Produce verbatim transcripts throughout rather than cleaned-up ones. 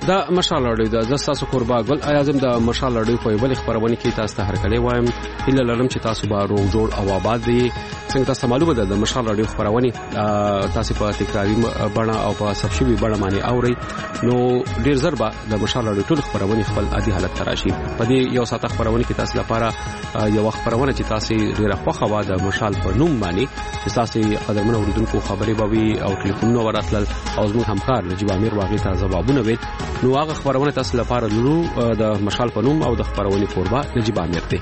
دا مشال راډیو د تاسو قربا ګل اعظم د مشال راډیو په بل خبرونه کې تاسو ته هرکلی وایم الا لرم چې تاسو به روغ جوړ او آباد دي څنګه تاسو معلومه ده د مشال راډیو خبرونه تاسو په تکراری بڼه او په سبشوي بڼه باندې اوري نو ډیر ضربه د مشال راډیو ټول خبرونه خپل عادي حالت تراشي په دې یو ساعت خبرونه کې تاسو لپاره یو خبرونه چې تاسو ډیره خوښه و د مشال په نوم باندې چې تاسو قدرمن اوریدونکو خبري بوي او ټلیفون وراتل او زموږ همکار نجيب امیر واغې ته جوابونه وې نو هغه خبرونه تاسو لپاره لرو د مشال په نوم او د خبرونه قربا نجيب امیر ته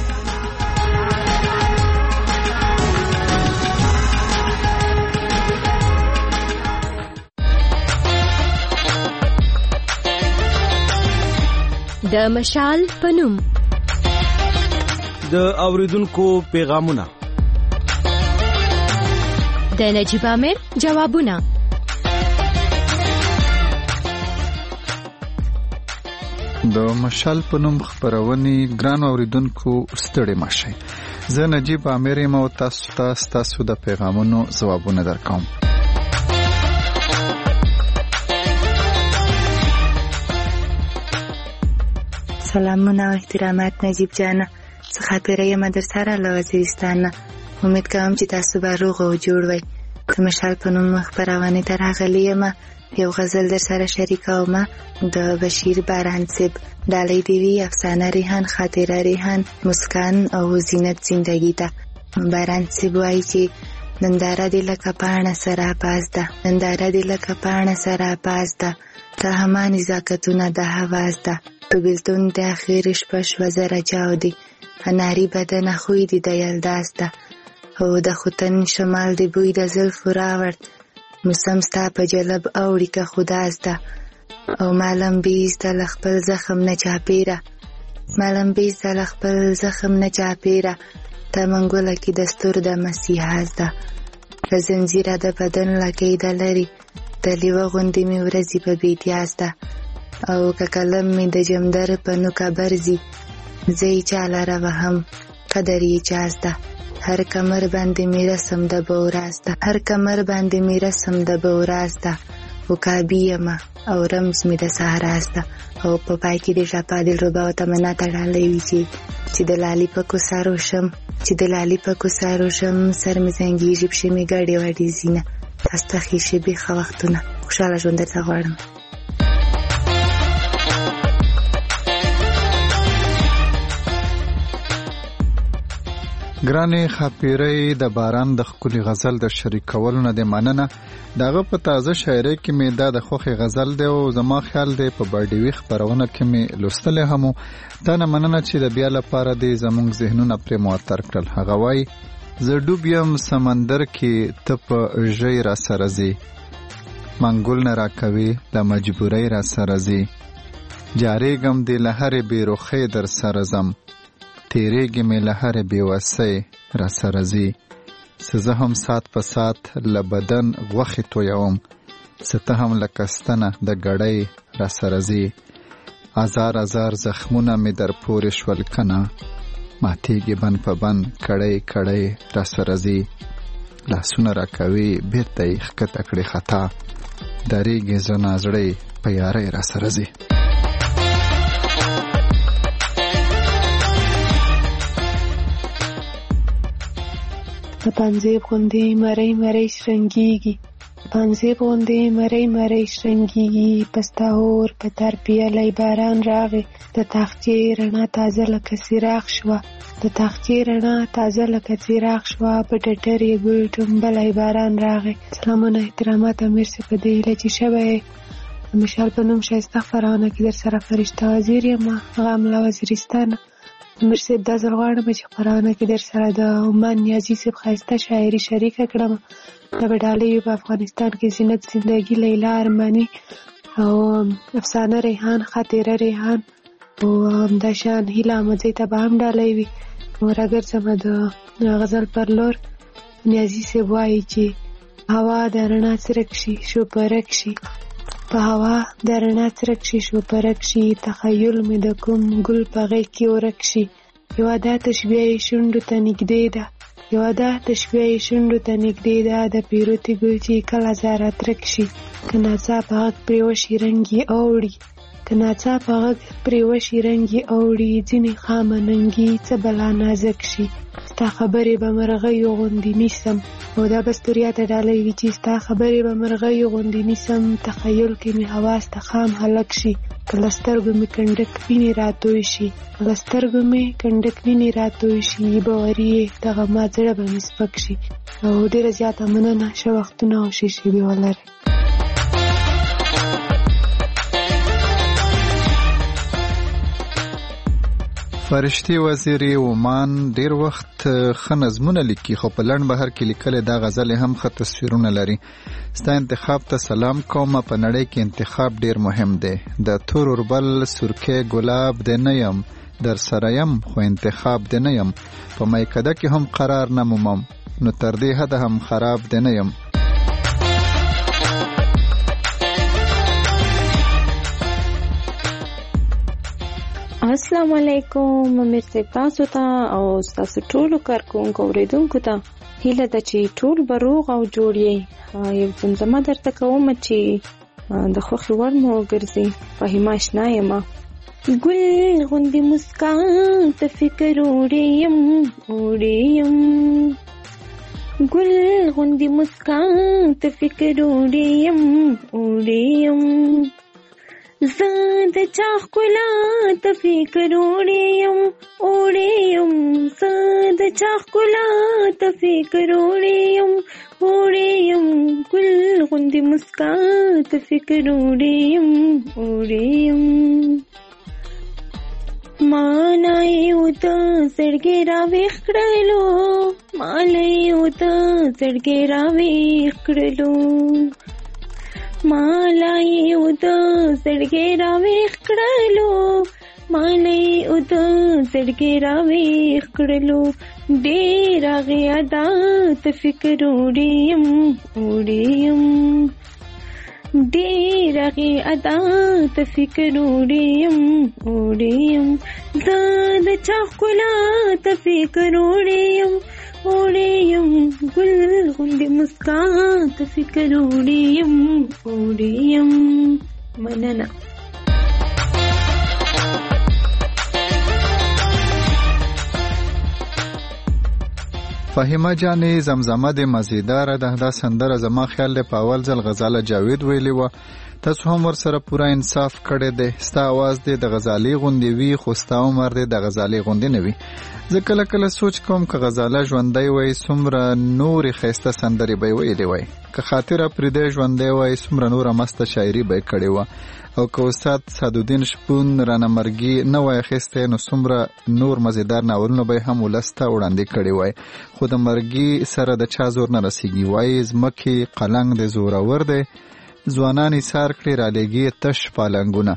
د مشال په نوم د اوریدونکو پیغامونه د نجيب امیر جوابونه د مشال په نوم خبرونه ګران اوریدونکو ستړي ماشي زه نجيب امیر مو تاسو ته تاسو د پیغامونو جوابونه درکوم سلامونه او احترامات نجيب جان څخه پیرې مدرسه را لوزیستان امید کوم چې تاسو به روغ او جوړ وئ د مشال په نوم خبرونه تر غلې ما یو غزل در سره شریکوم د بشیر باران صاحب دالې دیوی افسانه ریحان خاطره ریحان مسکان او زینت زندگی ته باران صاحب وایي چې ننداره دی لکه پاڼه سره پاس ده ننداره دی لکه پاڼه سره پاس ده ته هما نزاکتونه د حواس ده په بلتون د اخیر شپه شوه زره چاو دی اناري بدنه خوی دی د یلداس ده او د خوتن شمال دی بوی د زلفو راورد موسم ستا په جلب اوړي که خداز ده او معلم بیسته له خپل زخم نه چاپیره معلم بیسته له خپل زخم نه چاپیره ته منګوله کې دستور د مسیحاز ده د زنځیره د بدن لکې د لري د لیوه غوندې مې ورځي په بیتیاز ده او که کلم مې د جمدر په نوکه برزي زه یې چاله روهم قدر یې چاز ده هر کمر باندې مې رسم د بوراز ده هر کمر باندې مې رسم د بوراز ده وکابي یم او رمز مې د سهراز ده او په پای کې د شپه د ربا او تمنا تړلې وي چې چې د لالي په کوسارو شم چې د لالي په کوسارو شم سر مې زنګیږي پښې مې ګډې وډې ځینه تاسو ته ښې شېبې ښه وختونه خوشحاله ژوند درته غواړم ګرانې خاپیرې د باران د خولي غزل د شریکولو نه د مننه دغه په تازه شاعري کې مې دا د خوخي غزل دی او زما خیال دی په بډیوي خبرونه کې مې لوستل هم دا نه مننه چې د بیا لپاره د زمونږ ذهنونه پر موثر کړل هغه وای زه ډوبیم سمندر کې ته په ژۍ را سره زی منګول نه راکوي د مجبورۍ را سره زی جاریږم د لهرې بیروخې در سره زم تیریږي مې له هرې بېوسۍ را سره ځي څه زه هم سات په سات له بدن غوښې تویوم څه ته هم لکه ستنه د ګړۍ را سره ځي ازار ازار زخمونه مې در پورې شول کنه ماتېږي بند په بند کړۍ کړۍ را سره ځي لاسونه راکوي بېرته یې ښکته کړې خطا درېږي زه نازړۍ په یارۍ را سره ځي پانزیب غوندې مری مری شرنګیږي پانزیب غوندې مری مری شرنګیږي پستا اور په تر پیاله باران راغی د تاخچې رڼا تازه لکه څراغ شوه د تاخچې رڼا تازه لکه څراغ شوه په ډټرې ګل ټومبلی باران راغی سلامونه احترامات امیر صاحب په دې هیله چې شوی د مشال په نوم ښایسته خپرونه کې در سره فرشته وزیر یم هغه املا وزیرستانه امیر صاحب دا ځل غواړم چې خپرونه کې در سره د عمان نیازي صاحب ښایسته شاعري شریکه کړم د بډالیو په افغانستان کې زینت زندگی لیلا ارماني او افسانه ریحان خاطره ریحان او همداشان هیله احمدزی ته به هم ډالۍ وي نو راګرځم د غزل پر لور نیازي صاحب وایي چې هوا د رڼا څرک شي شوپرک شي په هوا د رڼا څرک شي شوپرک شي تخیل مې د کوم ګل په غېږ کې ورک شي یوه دا تشبیه یې شونډو ته نږدې ده یوه ده د شپې شونډو ته نږدې ده د پیروتې ګل چې کله زاره ترک شي که ناڅاپه غږ پرې وشي رنګ یې اوړي که ناڅاپه غږ پرې وشي رنګ یې اوړي ځینې خامه ننګي څه بلا نازک شي ستا خبرې به مرغیو غوندې نیسم او دا بستوریا ته ډالۍ وي چې ستا خبرې به مرغیو غوندې نیسم تخیل کې مې حواس ته خام هلک شي که له سترګو مې کنډک وینې راتوی شي که له سترګو مې کنډک وینې راتوی شي باوري یې دغه ما زړه به مې سپک شي او ډېره زیاته مننه ښه وختونه او ښې شېبې ولرئ. فرشتي وزیري عمان ډیر وخت ښه نظمونه لیکي خو په لنډ بهر کې لیکلې دا غزل هم ښه تصویرونه لري. ستا انتخاب ته سلام کوم. په نړۍ کې انتخاب ډیر مهم دی. د تور اوربل سرکې ګلاب دی نه یم در سره یم خو انتخاب دی نه یم په میکده کې هم قرار نه مومم نو تر دې حده هم خراب دی نه یم. السلام علیکم امیر صاحب تاسو ته او تاسو ټولو کارکونکو اوریدونکو ته هیله ده چې ټول به روغ او جوړ یې. یو زمزمه درته کوم چې د خوښې وړ مو وګرځي. فهیمه اشنا یم ګل غوندې مسکا ته فکر وړې یم وړې یم ګل غوندې مسکا ته فکر وړې یم وړې یم زه د چا ښکلا ته فکر وړې یم وړې یم زه د چا ښکلا ته فکر وړې یم وړې یم ګل غوندې مسکا ته فکر وړې یم وړې یم مانا یو ته زړګې راویښ کړلو مالا یو ته زړګې راویښ کړلو مالا یو ته زړګې راویښ کړلو مالا یو ته زړګې راویښ کړلو ډېر هغې ادا ته فکر وړې یم وړې یم ډېر هغې ادا ته فکر وړې یم وړې یم زه د چا ښکلا ته فکر وړې یم وړې یم ګل غوندې مسکا ته فکر وړې یم وړې یم. مننه. فهیمه جانې زمزمه د مزیداره ده. دا سندره زما خیال دی په اول ځل غزاله جاوید ویلې وه. تاسو هم ورسره پوره انصاف کړی دی. ستا اواز دی د غزالې غوندې وي خو ستا عمر دی د غزالې غوندې نه وي. زه کله کله سوچ کوم که غزاله ژوندی وای څومره نورې ښایسته سندرې به یې ویلې وای که خاطره پرېدی ژوندی وای څومره نوره مسته شاعري به یې کړې وه او که استاد سعدالدین شپون رانه مرګي نه وای اخیستی نو څومره نور مزیدار ناولونه به یې هم ولس ته وړاندې کړي وای. خو د مرګي سره د چا زور نه رسیږي. وایي ځمکې قلنګ د زورور دی ځوانان یې سار کړي رالیږي تش پالنګونه.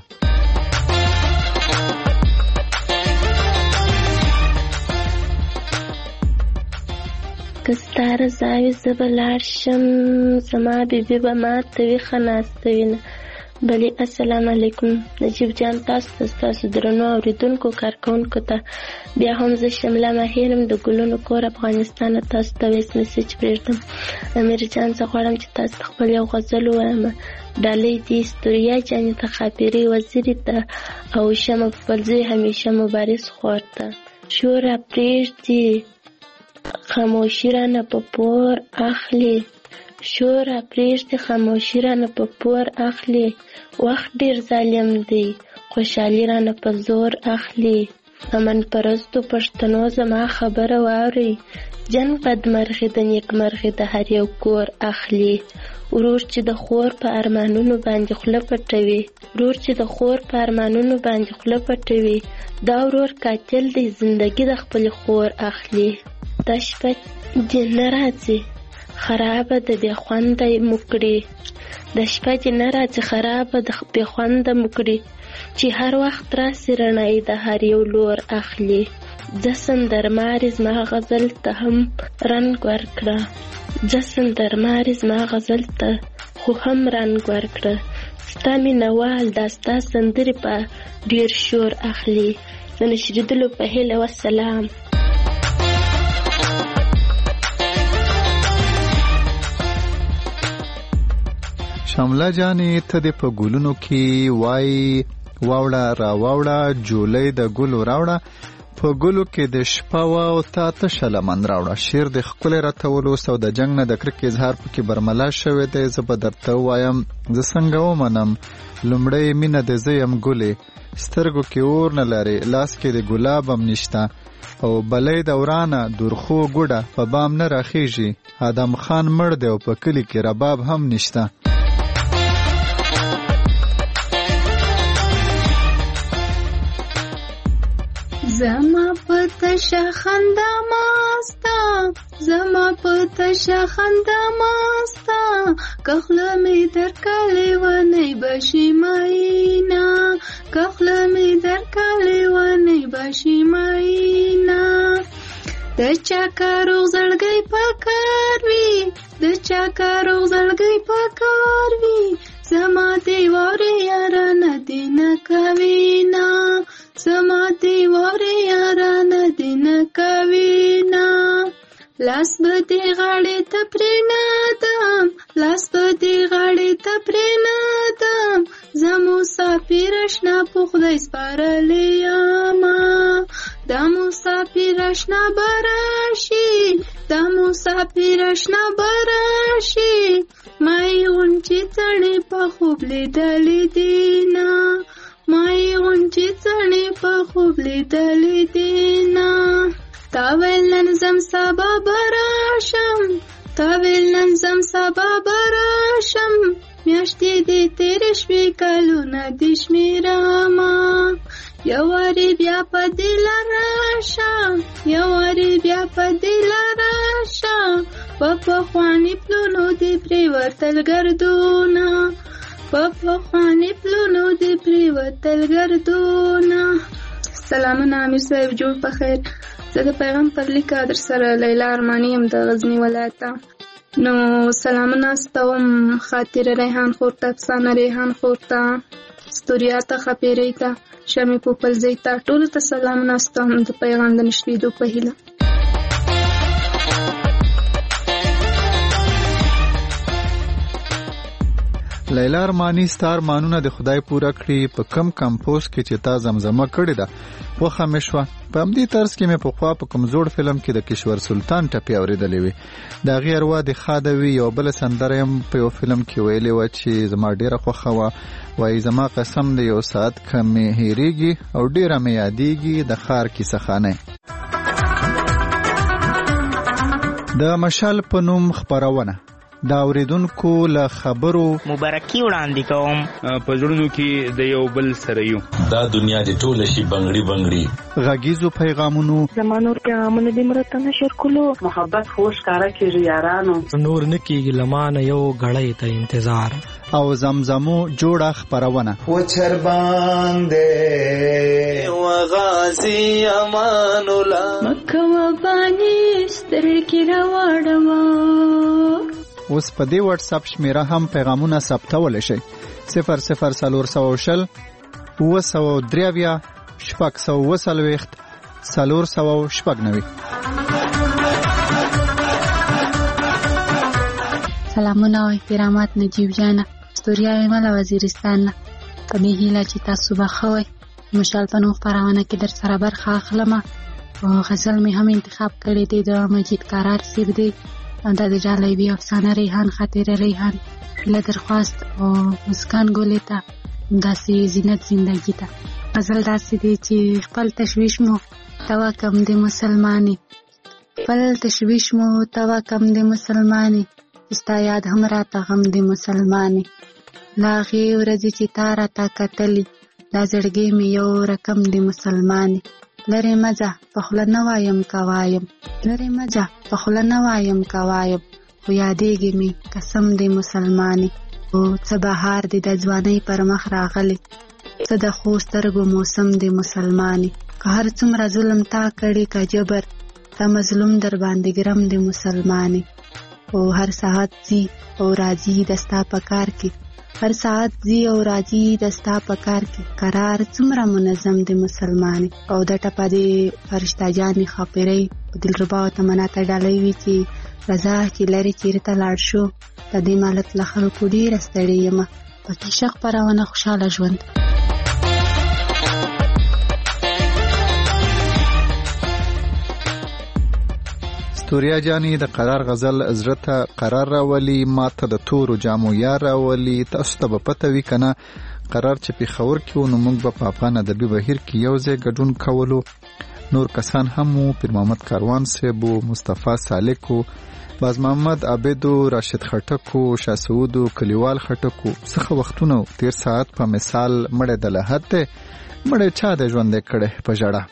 که ستا رضا وي زه به لاړ شم زما بیبي به ماته ویښه ناسته وینه. بلې السلام علیکم نجیب جان تاسو ته ستاسو درنو اورېدونکو کارکوونکو ته بیا هم زه شمله مهیرم د ګلونو کور افغانستان تاسو ته ویس میسج پرېږدم. امیر جان زه غواړم چې تاسو ته خپل یو غزل ووایم. ډالۍ دې ستوریا جانې ته خاپیرې وزیرې ته او شمه پلزۍ همیشه مبارز خور ته شوره پرېږدي خاموشي رانه په پور اخلي شوره پرېږدي خاموشي رانه په پور اخلي وخت ډېر ظالم دی خوشحالي رانه په زور اخلي. امن پرستو پښتنو زما خبره واورئ جنګ بدمرغي د نیکمرغي د هر یو کور اخلي. ورور چې د خور په ارمانونو باندې خوله پټوي ورور چې د خور په ارمانونو باندې خوله پټوي دا ورور قاتل دی زندگی د خپل خور اخلي. دا شپه دې نه راځي خرابه د بې خونده مکړي د شپه دې نه راځي خرابه د بې خونده مکړي چې هر وخت راسي رڼایي د هر یو لور اخلي. زه سندرمارې زما غزل ته هم رنګ ورکړه زه سندرمارې زما غزل ته خو هم رنګ ورکړه ستا مینهوال دا ستا سندرې په ډېر شور اخلي. د نشریدلو په هیله والسلام. شمله جانې ته دې په ګلونو کې وای واوړه را واوړه جولۍ د ګلو راوړه په ګلو کې د شپه وا او تا تشه لمن راوړه. شعر د ښکلې راته ولوست او د جنګ نه د کرکې اظهار پکې برملا شوی دی. زه به درته ووایم زه څنګه ومنم لومړی مینه د زه یم ګلې سترګو کې اور نه لرې لاس کې د ګلاب هم نشته او بلۍ د ورانه دورخو ګوډه په بام نه راخیږي ادم خان مړ دی او په کلي کې رباب هم نشته. زما پته شخنده ماستا زما پته شخنده ماستا کخله می در کلی و نی باشی ماینا کخله می در کلی و نی باشی ماینا د چا کارو زړګي پکار وی د چا کارو زړګي پکار وی زما دی وره یار نه دین کوینا زما دی وره یار نه دین کوینا لاس به دی غاړې ته پرېنادم لاس به دی غاړې ته پرېنادم زمو مسافر اشنا په خدای سپارلې یاما دا مسافر اشنا براشي دا مسافر اشنا براشي مای غونچې څڼې په خوب لیدلې دینا مای غونچې څڼې په خوب لیدلې دینا تا ویل نن زم سبا براشم تا ویل نن زم سبا براشم میاشتې دې تېرې شوې کلونه دې شمېرمه یوارې بیا په دې لاره یوارې بیا په دې لاره په پخواني پلونو دې پرېوتل ګردونه په پخواني پلونو دې پرېوتل ګردونه. سلامونه امیر صاحب جوړ په خیر. زه د پیغام پر لیکه در سره لیلا ارماني یم د غزني ولایته. نو سلامونه ستوم خاطر ریحان خور ته افسانه ریحان خور ته ستوریا ته خپېرۍ ته شمې پوپلزۍ ته ټولو ته سلامونه ستوم د پیغام د نشریدو په هیله. لیلا ارماني ستا ارمانونه د خدای پوره کړي. په کم کمپوز کې چې تا زمزمه کړې ده وخه مې شوه. په همدې طرز کې مې پخوا په کوم زوړ فلم کې د کشور سلطان ټپې اورېدلې وې. د هغې اروا د ښاده وي. یو بله سندره هم په یو فلم کې ویلې وه چې زما ډېره خوښه وه. وایي زما قسم د یو ساعت که مې هېرېږي او ډېره مې یادېږي د ښار کیسه خانه. د مشال په نوم خپرونه دا اوریدونکو له خبرو مبارکي وړاندې کوم. په زړونو کې د یو بل سره یو دا دنیا دې ټوله شي بنګړي بنګړي. غږیزو پیغامونو زمانور پیغامونه دې مرته نشر کولو محبت خوش کارا کېږي یارانو نور نه کېږي لمانه یو غړی ته انتظار او زمزمو جوړه خپرونه و چر باندې و غازی امان الله مکه و بانی سترګې راوړم. اوس په دې واتس اپ شمیره هم پیغامونه ثبتولی شئ. صفر صفر څلور سوه شل اوه سوه درې اویا شپږ سوه اوه څلوېښت څلور سوه شپږ نوي. سلامونه او احترامات نجیب جانه ستوریا یم له وزیرستان نه. په دې هیله چې تاسو به ښه وئ. مشال په نوم خپرونه کې در سره برخه اخلم. غزل مې هم انتخاب کړی دی د مجید کارار صاحب دی. دا د جالبی افسانه ریحان خاطر ریحان له درخواست او مسکان ګولې ته داسې زینت زندگی ته. غزل داسې دی چې خپل تشویش مو توا کم د مسلمانې خپل تشویش مو توا کم د مسلمانې ستا یاد هم راته غم د مسلمانې لا هغې ورځې چې تا راته کتلي دا زړګی مې یو رقم د مسلمانې لرې مځه په خوله نه وایم که وایم لرې مځه په خوله نه وایم که وایم خو یادېږي مې قسم د مسلمانې او څه بهار د د ځوانۍ پر مخ راغلی څه د ښو سترګو موسم د مسلمانې که هر څومره ظلم تا کړي که جبر تا مظلوم در باندې ګرم د مسلمانې او هر ساعت ځي او راځي د ستا په کار کې هر ساعت ځي او راځي د ستا په کار کې قرار څومره منظم د مسلمانې او د ټپه د فرشته جانې خاپېرۍ په دلربا او تمنا ته ډالۍ وي چې راځه چې لرې چیرې ته لاړ شو. د دې مالت له خلکو ډېره ستړې یم. پکې ښه خپرونه خوشحاله ژوند. ستوریا جانې د قرار غزل زړه ته قرار راولي، ماته د تورو جامو یار راولي. تاسو ته به پته وي که نه قرار چې پېښور کې و نو موږ به په افغان ادبي بهیر کې یو ځای ګډون کولو. نور کسان هم وو، پیر محمد کاروان صاحب و، مصطفی سالک و، باز محمد عابد و، راشد خټک و، شاه سعود و، کلیوال خټک و. څخه وختونه تیر ساعت په مثال مړی د لحد دی، مړی چا دی ژوندی کړی په ژړا.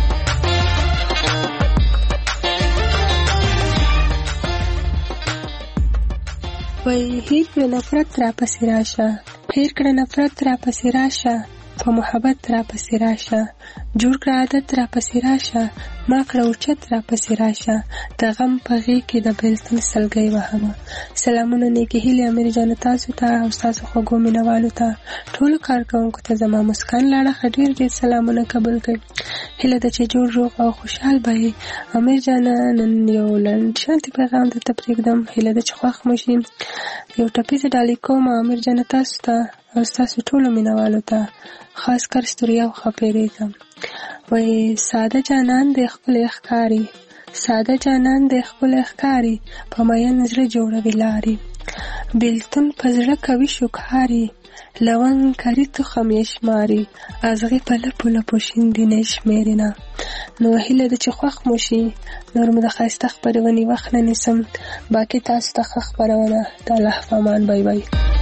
وای هیر کړه نفرت را پسې راشه، هیر کړه نفرت را پسې راشه، په محبت را پسې راشه، جوړ کړه عادت را پسې راشه، ما کړه اوچت را پسې راشه، د غم په غېږ کې د بېلتون سلګۍ وهمه. سلامونه نیکې هیلې امیر جان تاسو ته او ستاسو خوږو مینوالو ته، ټولو کارکوونکو ته زما مسکان لاړه ډېر ډېر سلامونه قبول کړئ. هیله ده چې جوړ روغ او خوشحال به یې. امیر جانه نن یو لنډ شانتي پیغام درته پرېږدم، هیله ده چې خوښ مو شي. یو ټپیزه ډالۍ کوم امیر جانه تاسو ته او ستاسو ټولو مینوالو ته، خاص کر ستوریا او ښاپېریزم. وای ساده جانان دی ښکلی ښکاري، ساده جانان دی ښکلی ښکاري، په مین زړه جوړوي لارې، بېلتون په زړه کوي شکاري، لونګ کري تخم یې شماري، ازغې په لپو لپو شیندي نه شمېري نه. نو هیله ده چې خوښ مو شي. نور مو د ښایسته خپرونې وخت نه نیسم، باقي تاسو ته ښه خپرونه. د الله په امان. بای بای.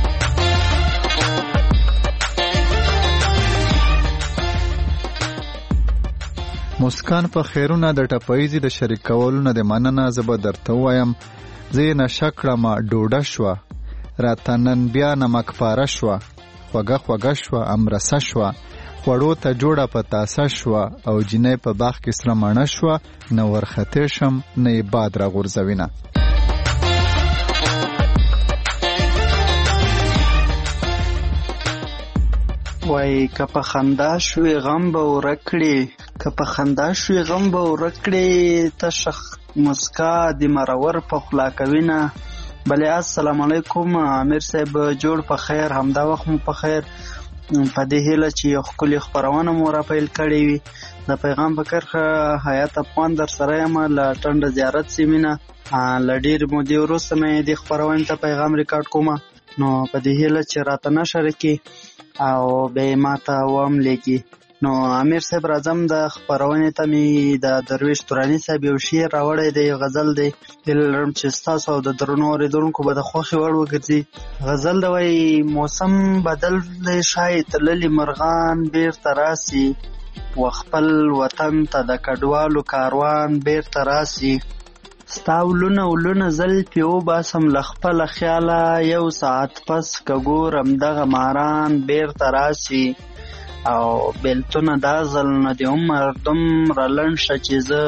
مسکان په خیرونه د ټپایزي د شریک کولو نه د مننه. زه به درته ووایم زه یې نشه کړمه ډوډه شوه، راته نن بیا نمک پاره شوه، خوږه خوږه شوه امرسه شوه، خوړو ته جوړه په تاسه شوه، او جینۍ په باغ کې سره مڼه شوه، نه ورختې شم نه یې باد را غورځوینه. وای که په خندا شوې غم به ورک کړې، که په خندا شوې غم به ورک کړې، تشه مسکا د مرور په خوله کوینه. بلې السلام علیکم امیر صاحب، جوړ په خیر، همدا وخت مو په خیر. په دې هیله چې یو ښکلې خپرونه مو را پیل کړې وي. د پیغام په کرښه حیات افغان در سره یم له ټنډه زیارت سیمې نه. له ډېرې مودې وروسته مې دې خپرونې ته پیغام ریکارډ کومه، نو په دې هیله چې راته نشره کړي او به ما ته وام لګي. نو امیر صاحب راځم د خپرونې ته مې د درویش توراني صاحب یو شعر راوړی دی، غزل دی. هیله لرم چې ستاسو او د درنو اورېدونکو به د خوښې وړ وګرځي. غزل دی وایي موسم بدل دی شاید تللي مرغان بیرته راسي، و خپل وطن ته د کډوالو کاروان بیرته راسي. ستا ولونه ولونه زلفې وباسم له خپله خیاله، یو ساعت پس که ګورم دغه ماران بیرته راسي. او بیلتونه دا ځل نه د عمر دومره لنډ شه چې زه،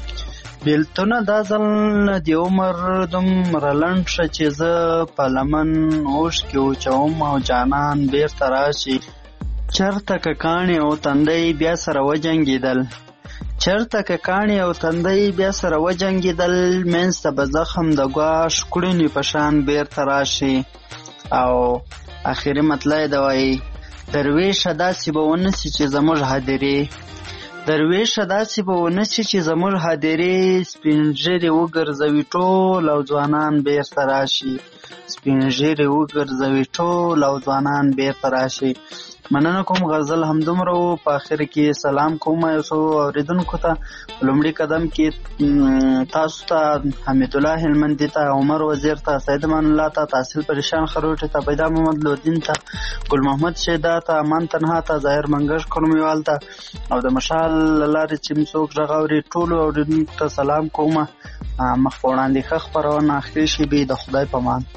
بیلتونه دا ځل نه د عمر دومره لنډ شه چې زه، په لمن اوښکې وچوم او جانان بیرته راشي. چرته که کاڼې او تندی بیا سره وجنګېدل، چرته که کاڼې او تندی بیا سره وجنګېدل، منځته به زخم د ګواښ کړنې په شان بیرته راشي. او اخري مطلع یې د وایي درویشه داسې به ونسي چې زموږ هدیرې، درویشه داسې به ونسي چې زموږ هدیرې، سپین ږیرې وګرځوي ټول او ځوانان بیرته راشي، سپین ږیرې وګرځوي ټول او ځوانان بیرته راشي. مننه کوم، غزل همدومره و. په آخر کې سلام کوم یو څو اورېدونکو ته. په لومړي قدم کې تاسو ته، حمید الله هلمندي ته، عمر وزیر ته، سید امان الله ته، تحصیل پریشان خروټي ته، پیدا محمد لودین ته، ګل محمد شیدا ته، امان تنها ته، ظاهر منګش کلمیوال ته، او د مشال لارې چې څوک غږ اوري ټولو اورېدونکو ته سلام کوم. مخ په وړاندې ښه خپرونه اخري شي د خدای په امان.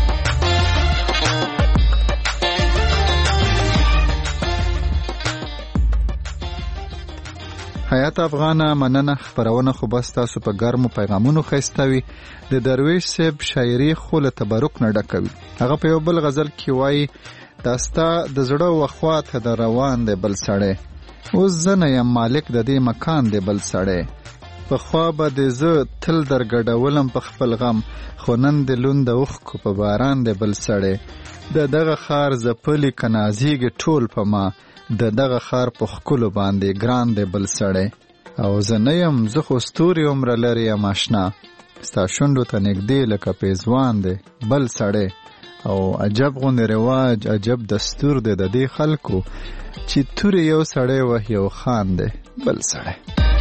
حیات افغانه مننه. خپرونه خو بس تاسو په ګرمو پیغامونو ښایسته وي. د درویش صاحب شاعري خو له تبرک نه ډکوي. هغه په یو بل غزل کې وایي دا ستا د زړه وخوا ته د روان دی بل سړی، اوس زه نه یم مالک د دې مکان دی بل سړی، پخوا به د زه تل در ګډولم په خپل غم، خو نن د لوند د اوښکو په باران دی بل سړی. د دغه ښار ځپلي که نازیږي ټول په ما، د دغه ښار په ښکلو باندې ګران دی بل سړی. او زه نه یم، زه خو ستوري عمره لرې یم اشنا، ستا شونډو ته نږدې لکه پیزوان دی بل سړی. او عجب غوندې رواج، عجب دستور دی د دې خلکو، چې تورې یو سړی وه یو خان دی بل سړی.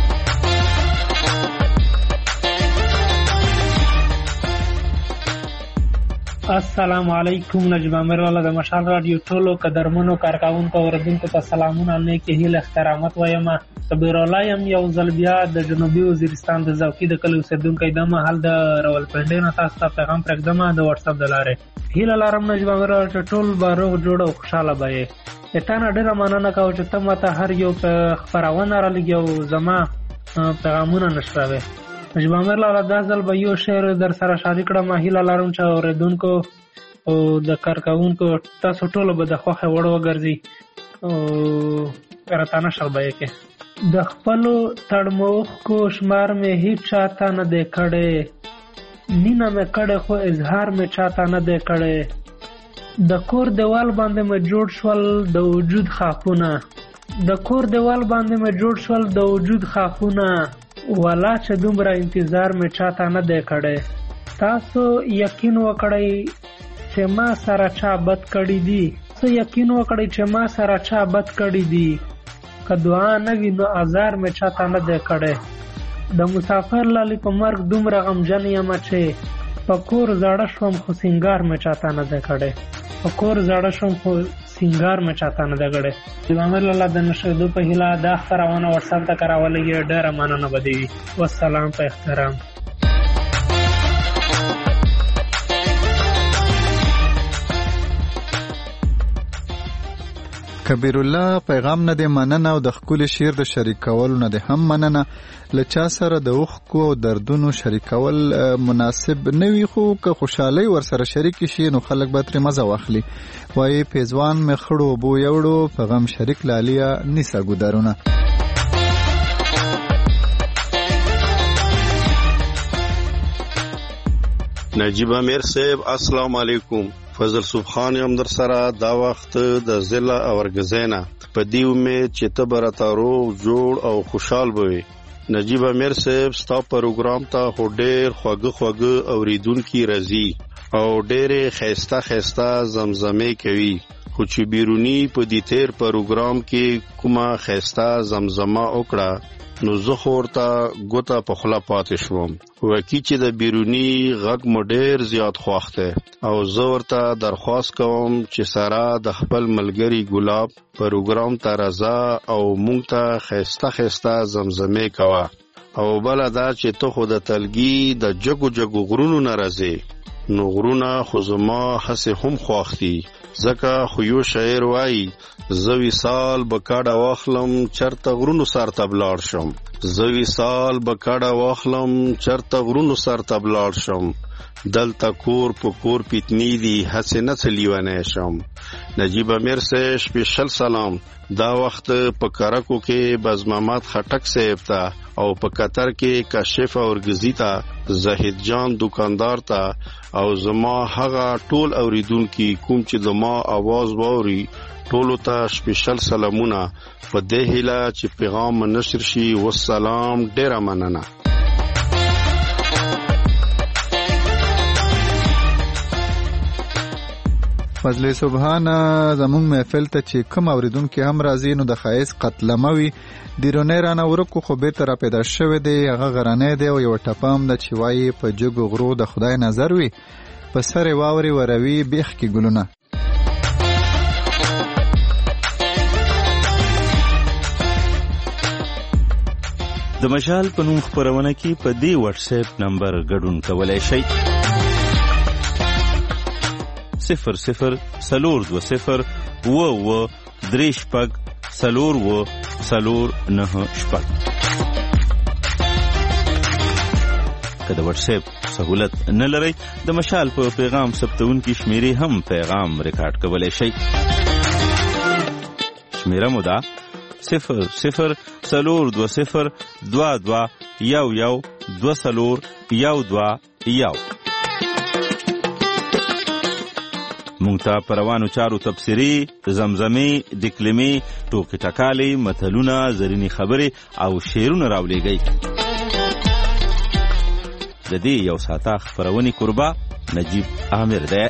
السلام علیکم. نجیب امیر والا د مشال رادیو ټولو قدرمنو کارکوونکو اوریدونکو ته سلامونه، نیکې هیلې احترامات وایم. صبر الله یم یو ځل بیا د جنوبي وزیرستان د زوکي د کلي اوسېدونکی د مهال د راولپنډۍ نه تاسو ته پیغام پرېږدم د واتساپ د لارې. هیله لرم نجیب امیر والا چې ټول به روغ جوړ او خوشحاله به یې. د تا نه ډېره مننه کوم چې ته ماته هر یو خپرونه رالېږي او زما پیغامونه نشروې. نجیب امیر لاله دا ځل به یو شعر در سره شریک کړم. هیله لرم چې اوریدونکو او د کارکوونکو تاسو ټولو به د خوښې وړ وګرځي او راته نشر به یې کې. د خپلو تړموښکو شمار مې هیڅ چاته نه دی کړی، مینه مې کړې خو اظهار مې چاته نه دی کړی. د کور دیوال باندې مې جوړ شول د وجود خاپونه، د کور دیوال باندې مې جوړ شول د وجود خاپونه، والا چې دومره انتظار مې چاته نه دی کړی. تاسو یقین وکړئ چې ما سره چا بد کړي دي، څه یقین وکړئ چې ما سره چا بد کړي دي، که دعا نه وي نو ازار مې چاته نه دی کړی. د مسافر لالي په مرګ دومره غمجن یم چې په کور زړه شوم خو سینګار مې چاته نه دی کړی، په کور زړه شوم خو سینګار مې چاته نه دی کړی. نجیب امیر لاله د نشریدو په هیله دا خپرونه واتساپ ته کراولې، ډېره مننه به دې وي. والسلام په احترام. کبیر الله پیغام نه دی مننه او د ښکلي شعر د شریکولو نه دی هم مننه. له چا سره د اوښکو او دردونو شریکول مناسب نه وي، خو که خوشحالۍ ورسره شریکې شي نو خلک به ترې مزه واخلي. وایي پیزوان مې خړو اوبو یوړو، په غم شریک لالیا نیسه ګودرونه. نجیب امیر صاحب السلام علیکم. فضل سبحان یم در سره دا وخت د ضلع اورګزینا په دې امید چې ته به راته روغ جوړ او خوشحال به وي. نجیب امیر صاحب ستا پروګرام ته خو ډېر خوږه خوږه اوریدونکي راځي او ډېرې ښایسته ښایسته زمزمې کوي، خو چې بیروني په دې تیر پروګرام کې کومه ښایسته زمزمه وکړه نو زه خو ورته ګوته په خوله پاتې شوم. وکي چې د بیروني غږ مو ډېر زیات خوښ دی او زه ورته درخواست کوم چې سره د خپل ملګري ګلاب پروګرام ته راځه او مونږ ته ښایسته ښایسته زمزمې کوه. او بله دا چې ته خو د تلګي د جګو جګو غرونو نه راځې، نو غرونه خو زما هسې هم خوښ دي، ځکه خو یو شاعر وایي زه وصال به کډه واخلم چرته غرونو سر ته بلاړ شم، زه وصال به کډه واخلم چرته غرونو سر ته بلاړ شم، دلته کور په کور پیتنی دي هسې نه څه لیونی شم. نجیب امیر صاحب سپیشل سلام. دا وخت په کرکو کې بز محمد خټک صاحب ته او په قطر کې کاشف اورګزی ته، زاهد جان دکاندار ته او زما هغه ټول اوریدونکي کوم چې د ما आवाज واوري ټولو ته سپیشل سلامونه. په دې هیله چې پیغام نشر شي. والسلام. ډیره مننه. فضل سبحان زمونږ محفل ته چې کوم اوریدونکي هم راځي نو د ښایست قتلمه وي. دیرونی رانه ورکو خو بیرته را پیدا شوی دی، هغه غرنی دی او یوه ټپه هم ده چې وایي په جګو غرو د خدای نظر وي، په سر یې واورې وروي بیخ کې ګلونه. د مشال په نوم خپرونه کې په دې واتس اپ نمبر ګډون کولی شئ: صفر صفر سلور دو صفر و و درې شپږ سلور و سلور نه شپږ. که د واتس اپ سهولت نه لرئ د مشال په پیغام ثبتونکي شمیرې هم پیغام ریکارډ کولی شئ. شمیره مو ده صفر صفر څلور دوه صفر دوه دوه یو یو دوه څلور یو دوه یو. مونږ ته په روانو چارو تبصرې، زمزمې، ډکلمې، ټوکې ټکالې، متلونه، زرینې خبرې او شعرونه راولېږئ. د دې یو ساعته خپرونې کوربه نجیب عامر دی.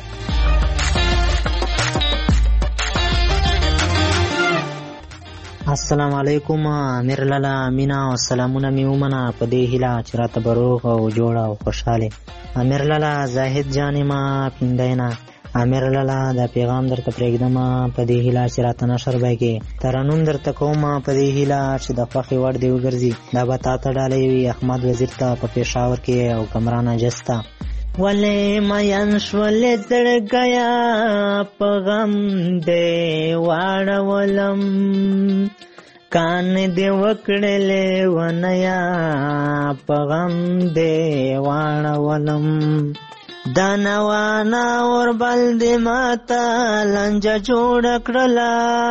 السلام علیکم. امیر لالا مینا او سلامونه می ومنه په دې هیله چې راته به روغ او جوړ او خوشحاله. امیر لالا زاهد جان ما پیندینا. امیر لالا دا پیغام درته پرېږدم په دې هیله چې راته نشر به کې ترنم درته کوم په دې هیله چې د خوښې وړ دې وګرځي. دا به تا ته ډالۍ وي احمد وزیر ته په پېښور کې او کمران اجس ته. ولې مین شولې زړګیا په غم دې واړولم، کان دې وکړلې ونیا په غم دې واړولم. دانوانا اور بل دې ماته لنجه جوړ کړله،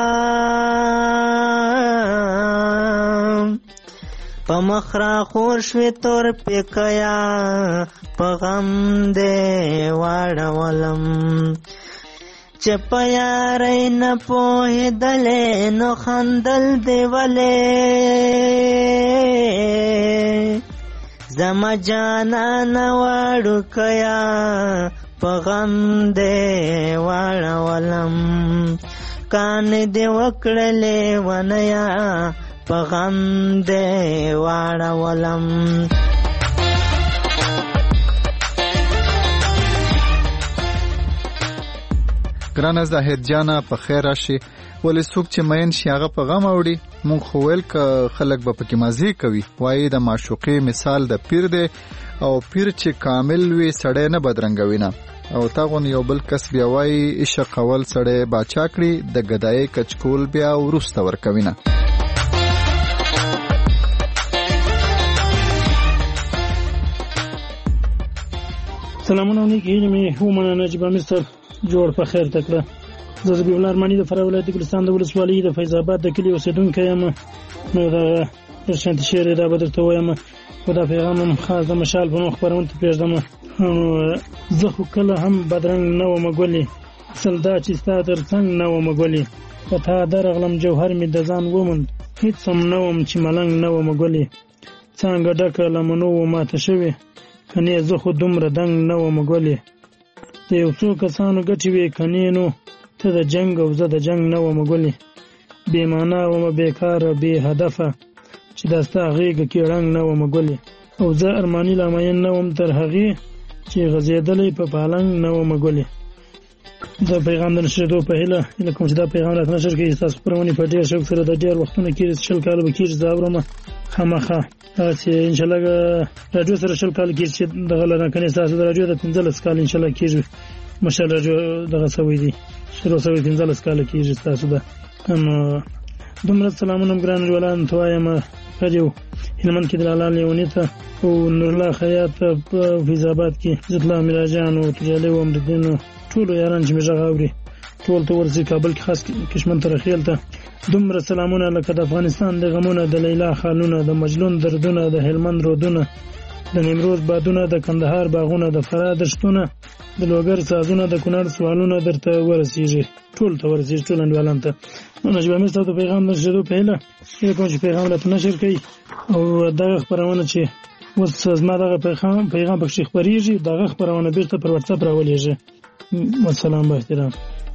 په مخ را خور شوې تور پیکیا په غم دې واړولم. چې په یارۍ نه پوهېدلې نو خندل دې ولې، زما جانانه وړوکیا په غم دې واړولم. کان دې وکړلې ونیا په غم دې واړولم. ګرانه زاهد جانه په خیر راشي. ولې څوک چې مین شي هغه په غم اوړي. مونږ خو ویل که خلک به پکې مزې کوي. وایي د معشوقې مثال د پیر دی او پیر چې کامل وي سړی نه بدرنګوي نه. او تا غون یو بل کس بیا وایي عشق اول سړی باچا کړي، د ګدایۍ کچکول بیا وروسته ورکوي نه. سلامونه علیکم. هیله مې ومنه نجیب امیر صاحب جوړ په خیر تکړه. زه زبیح الله ارماني د فراه ولایت ګلستان د ولسوالۍ د فیض آباد د کلي اوسېدونکی یم. نو دغه شانتي شعر دا به درته وایم، خو دا پیغام هم خاص د مشال په نوم خپرونې ته پرېږدم. زه خو کله هم بدرنګ نه وم ګلې، اصل دا چې ستا تر څنګ نه وم ګلې. په تا درغلم جوهر مې د ځان وموند، هېڅ هم نه وم چې ملنګ نه وم ګلې. څانګه ډکه لمنو و ماته شوې، کنې زه خو دومره دنګ نه وم ګلې. د یو څو کسانو ګټې وې کنې نو ته د جنګ او زه د جنګ نه وم ګلې. بې معنا ومه بېکاره بې هدفه چې دا ستا غېږه کې ړنګ نه وم ګلې. او زه ارماني لامین نه وم تر هغې چې غځېدلی په پالنګ نه وم ګلې. د پیغام د نشرېدو په هیله هیله کوم چې دا پیغام راته نشر کړي. ستاسو خپرونې په ډېر شوق سره د ډېر وختونه کېږي، شل کاله به کېږي زه اورم خامخا. چې انشاءالله راډیو سره شل کاله کېږي چې دغه لرنه کنې ستاسو د راډیو د پنځلس کاله انشاءالله کېږي. مشال راډیو دغه سوی دی شروع سوی پنځلس کاله کېږي ستاسو ده. نو دومره سلامونه هم ګران ژولان ته وایم. راډیو هلمند کې د لالا لیوني ته او نورالله خیاط په فیض آباد کې عزتالله میراجان او تجالي او امرالدین ټولو یاران چې مې غږ اوري ټول ته ورسي. کابل کې خاص کشمن ترخیل ته دومره سلامونه لکه د افغانستان د غمونه، د لیلا خالونه، د مجلون دردونه، د هلمند رودونه، د نیمروز بادونه، د کندهار باغونه، د فراه دشتونه، د لوګر سازونه، د کونړ سوالونه درته ورسیږي، ټول ته ورسیږي، ټول انډیوالان ته. نجیب امیر صاحب د پیغام نشریدو په هیله هیله کوم چې پیغام راته نشر کړي او دغه خپرونه چې اوس زما دغه پیغام پیغام پکې خپرېږي دغه خپرونه بیرته پر واتساپ راولېږي. والسلام با احترام.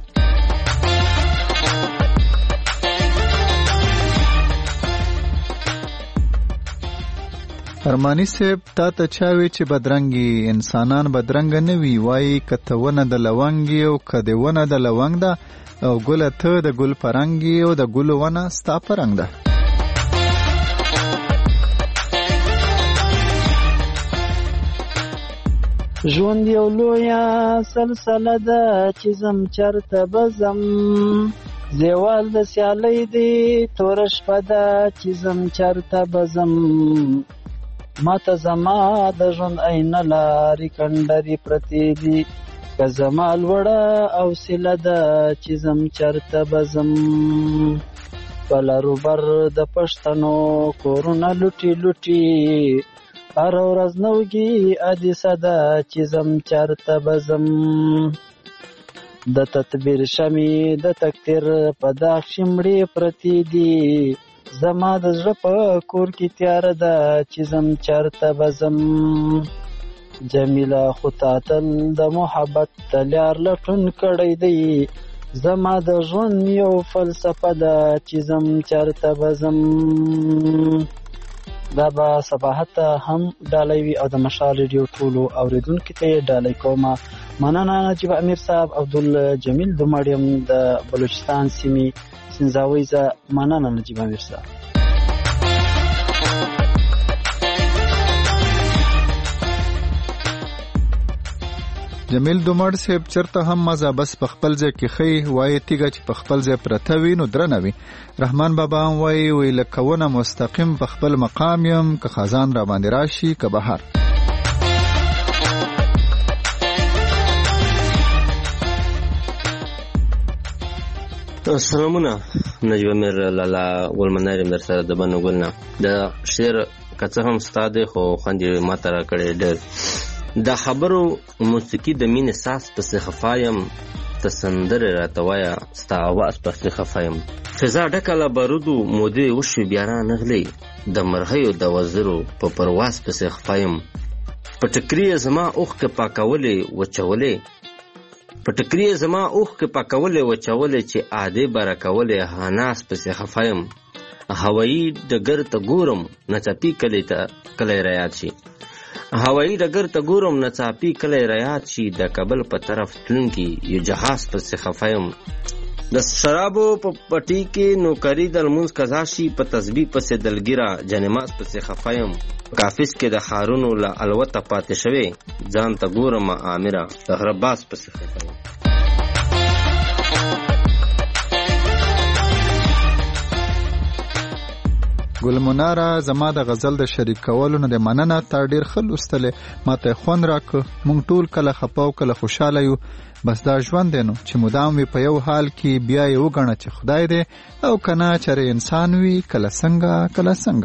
ارمانی صاحب تا ته چاوي چې بدرنګي انسانان بدرنګ نه وي. وایي کته ونه د لونګي او کده ونه د لونګ ده او ګل ته د ګل پرنګي او د ګل ونه ستا پرنګ ده. ژوند یو لویه سلسله ده چې زم چرته بزم، زیوال د سیالۍ دی توره شپه ده چې زم چرته بزم. ماته زما د ژوند عینه لارې کنډرې پرتې دي، که زما لوړه حوصله ده چې زم چرته بزم. بلرو بر د پښتنو کورونه لوټي لوټي هر ورځ نوږي ادي صدا چې زم چرته بزم د تدبیر شمی د تکتیر په داغ شمړې پرتی دي زما د زړه په کور کې تیار ده چې زم چرته بزم جمیله خو تاتل د محبت تلیار لټون کړی دی زما د ژوند یو فلسفه ده چې زم چرته بزم. دا به صباحت هم ډالۍ وي او د مشال ریډیو ټولو اوریدونکو ته یې ډالۍ کومه. مننه نجیب امیر صاحب. عبدالجمیل دومړیم د بلوچستان سیمې سنځاوۍ زه. مننه نجیب امیر صاحب. جمیل دومړ صاحب چرته هم مزه بس په خپل ځای کې خی وایي تیګه چې په خپل ځای پرته وي نو درنه وي. رحمان بابا هم وایي وی لکونه مستقیم په خپل مقام یم که خزان را باندې راشي که بهار. سلامونه نجیب امیر لالا ګلمناریم در سره د بنو ګلنا د شعر که څه هم ستا دی خو خوند یې ماته را کړی ډېر. دا خبرو موسیقي د مینې ساس پسې خفایم ته سندرې راته وایه ستا اواز پسې خفایم فضا ډکه له بارودو مودې وشوې بیا را نغلې د مرغیو د وزرو په پرواز پسې خفایم په ټکري یې زما اوښکې پاکولې وچولې په ټکري یې زما اوښکې پاکولې وچولې چې عادې به راکولې هاناس پسې خفایم هوایي ډګر ته ګورم نڅاپي کلی ته کلی رایاد شي هوایي ډګر ته ګورم نڅاپي کلی رایاد شي د کابل په طرف تلونکي یو جهاز پسې خفایم د شرابو په پټي کې نوکري د لمونځ قضا شي په تسبیح پسې دلګیره جنماز پسې خفایم کافس کې د ښارونو له الوته پاتې شوې ځان ته ګورم آمره د غره باز پسې خفایم. ګل مناره زما د غزل د شریک کولو نه د مننه تا ډیر ښه لوستلې ماته خوند راکړ. مونږ ټول کله خپه او کله خوشاله یو بس دا ژوند دی نو چې مدام وي په یو حال کې بیا یې وګڼه چې خدای دی او کنه چېرې انسان وي کله څنګه کله څنګه.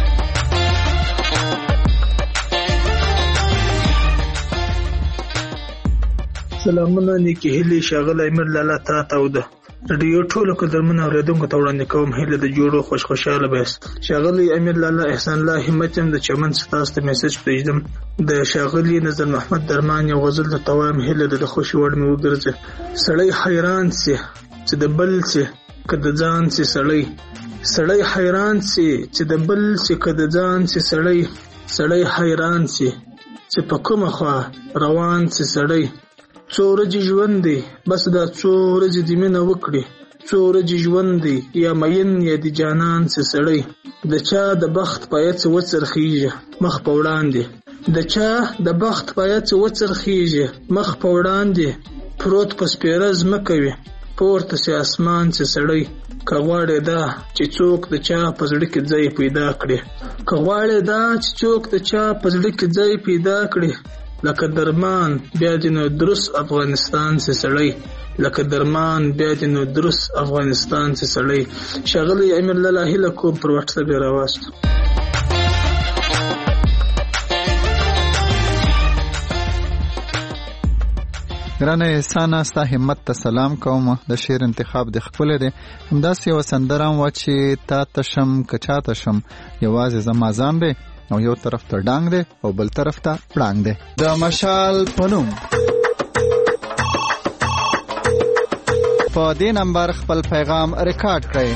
سلامونه نیکې هیلې ښاغلی امیر لالا تا ته او ده رادیو ټولو قدرمنو اورېدونکو ته وړاندې کوم هیله د جوړو خوش خوشحاله بایست. ښاغلی امیر لالا احسان الله همت یم د چمن ستاسو ته میسج پرېږدم. د ښاغلي نظر محمد درمان یو غزل درته وایم هیله د خوښې وړ مې وګرځي. سړی حیران سي چې د بل سي که د ځان سي سړی سړی حیران سي چې د بل سي که د ځان سي سړی سړی حیران سي چې په کومه خوا روان سي سړی څو ورځې ژوند دی بس دا څو ورځې دې مینه وکړي څو ورځې ژوند دی یا مین یا د جانان سي سړی د چا د بخت پایه څه وڅرخیږي مخ په وړاندې د چا د بخت پایه څه وڅرخیږي مخ په وړاندې پروت په سپېره ځمکه وي پورته سي اسمان سي سړی که غواړې دا چې څوک د چا په زړه کې ځای پیدا کړي که غواړې دا چې څوک د چا په زړه کې ځای پیدا کړي لکه درمان بیا دې نو درست افغانستان سي سړی لکه درمان بیا دې نو درست افغانستان سي سړی. ښاغلی امیر لالا هیله کوم پر وټس اپ راواستو. ګرانه احسانه ستا همت ته سلام کوم. د شعر انتخاب د خپل دی همداسې یو سندره و چې تا تشم کچا تشم یوازې زما ځان دی او یو طرف ته ډانګ دی او بل طرف ته پړانګ دی. د مشال پنوم په دې نمبر خپل پیغام ریکارډ کړئ.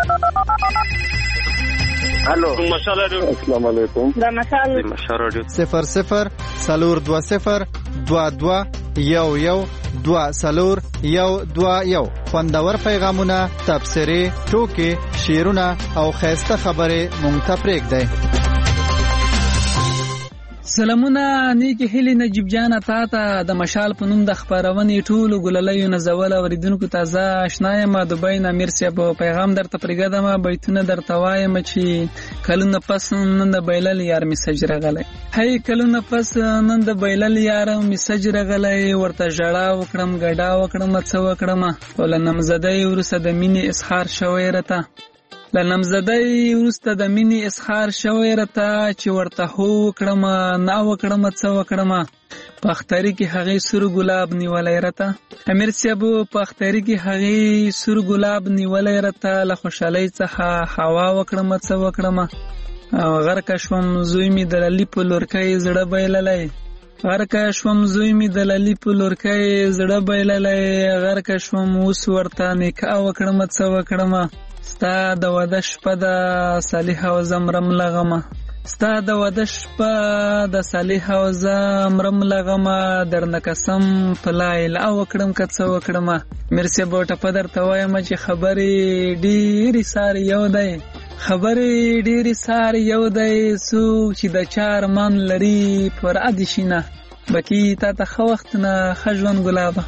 الو مشال رادیو. السلام علیکم. دا مشال مشال رادیو صفر صفر سلور دو صفر دو دو یو یو دو سلور یو دو یو. خوندور پیغامونه، تبصرې، ټوکې، شعرونه او خیسته خبرې مونږ ته پرېږدئ. سلامونه نیکی هیلی نجیب جان تا ته د مشال په نوم د خبرونې ټولو ګللیو نزول اوریدونکو ته زه آشنا یم. دوبۍ نه امیر صاحب پیغام درته پرېږدم بیتونه درته وایم چې کلونه پس نن د بیلل یار میسج راغلی هی کلونه پس نن د بیلل یار میسج راغلی ورته ژړا وکړم ګډا وکړم څه وکړم ولنم زده وروسته د مینې اظهار شوی راته له نامزدۍ وروسته د مینې اظهار شوی راته چې ورته هو وکړم نه وکړم څه وکړم. په اختري کې هغې سور ګلاب نیولی راته. امیر صاحب په اختري کې هغې سور ګلاب نیولی راته. له خوشحالۍ څخه هوا وکړم څه وکړم. غرقه شوم زوی مې د للي په لورکۍ زړه بایللی. غرقه شوم زوی مې د للي په لورکۍ زړه بایللی. غرقه شوم اوس ورته نکاح وکړم څه وکړم. ستا د واده شپه د صالحه او زه مرم له غمه. ستا د واده شپه د صالحه او زه مرم له غمه. درنه قسم په لا اله وکړم که څه وکړم. امیر صاحب ټپه درته وایم چې خبرې ډېرې سارې یو دی. خبرې ډېرې سارې یو دی. څوک چې د چا ارمان لري پوره دې شي نه. بکي تا ته ښه وخت نه ښه ژوند ګلابه.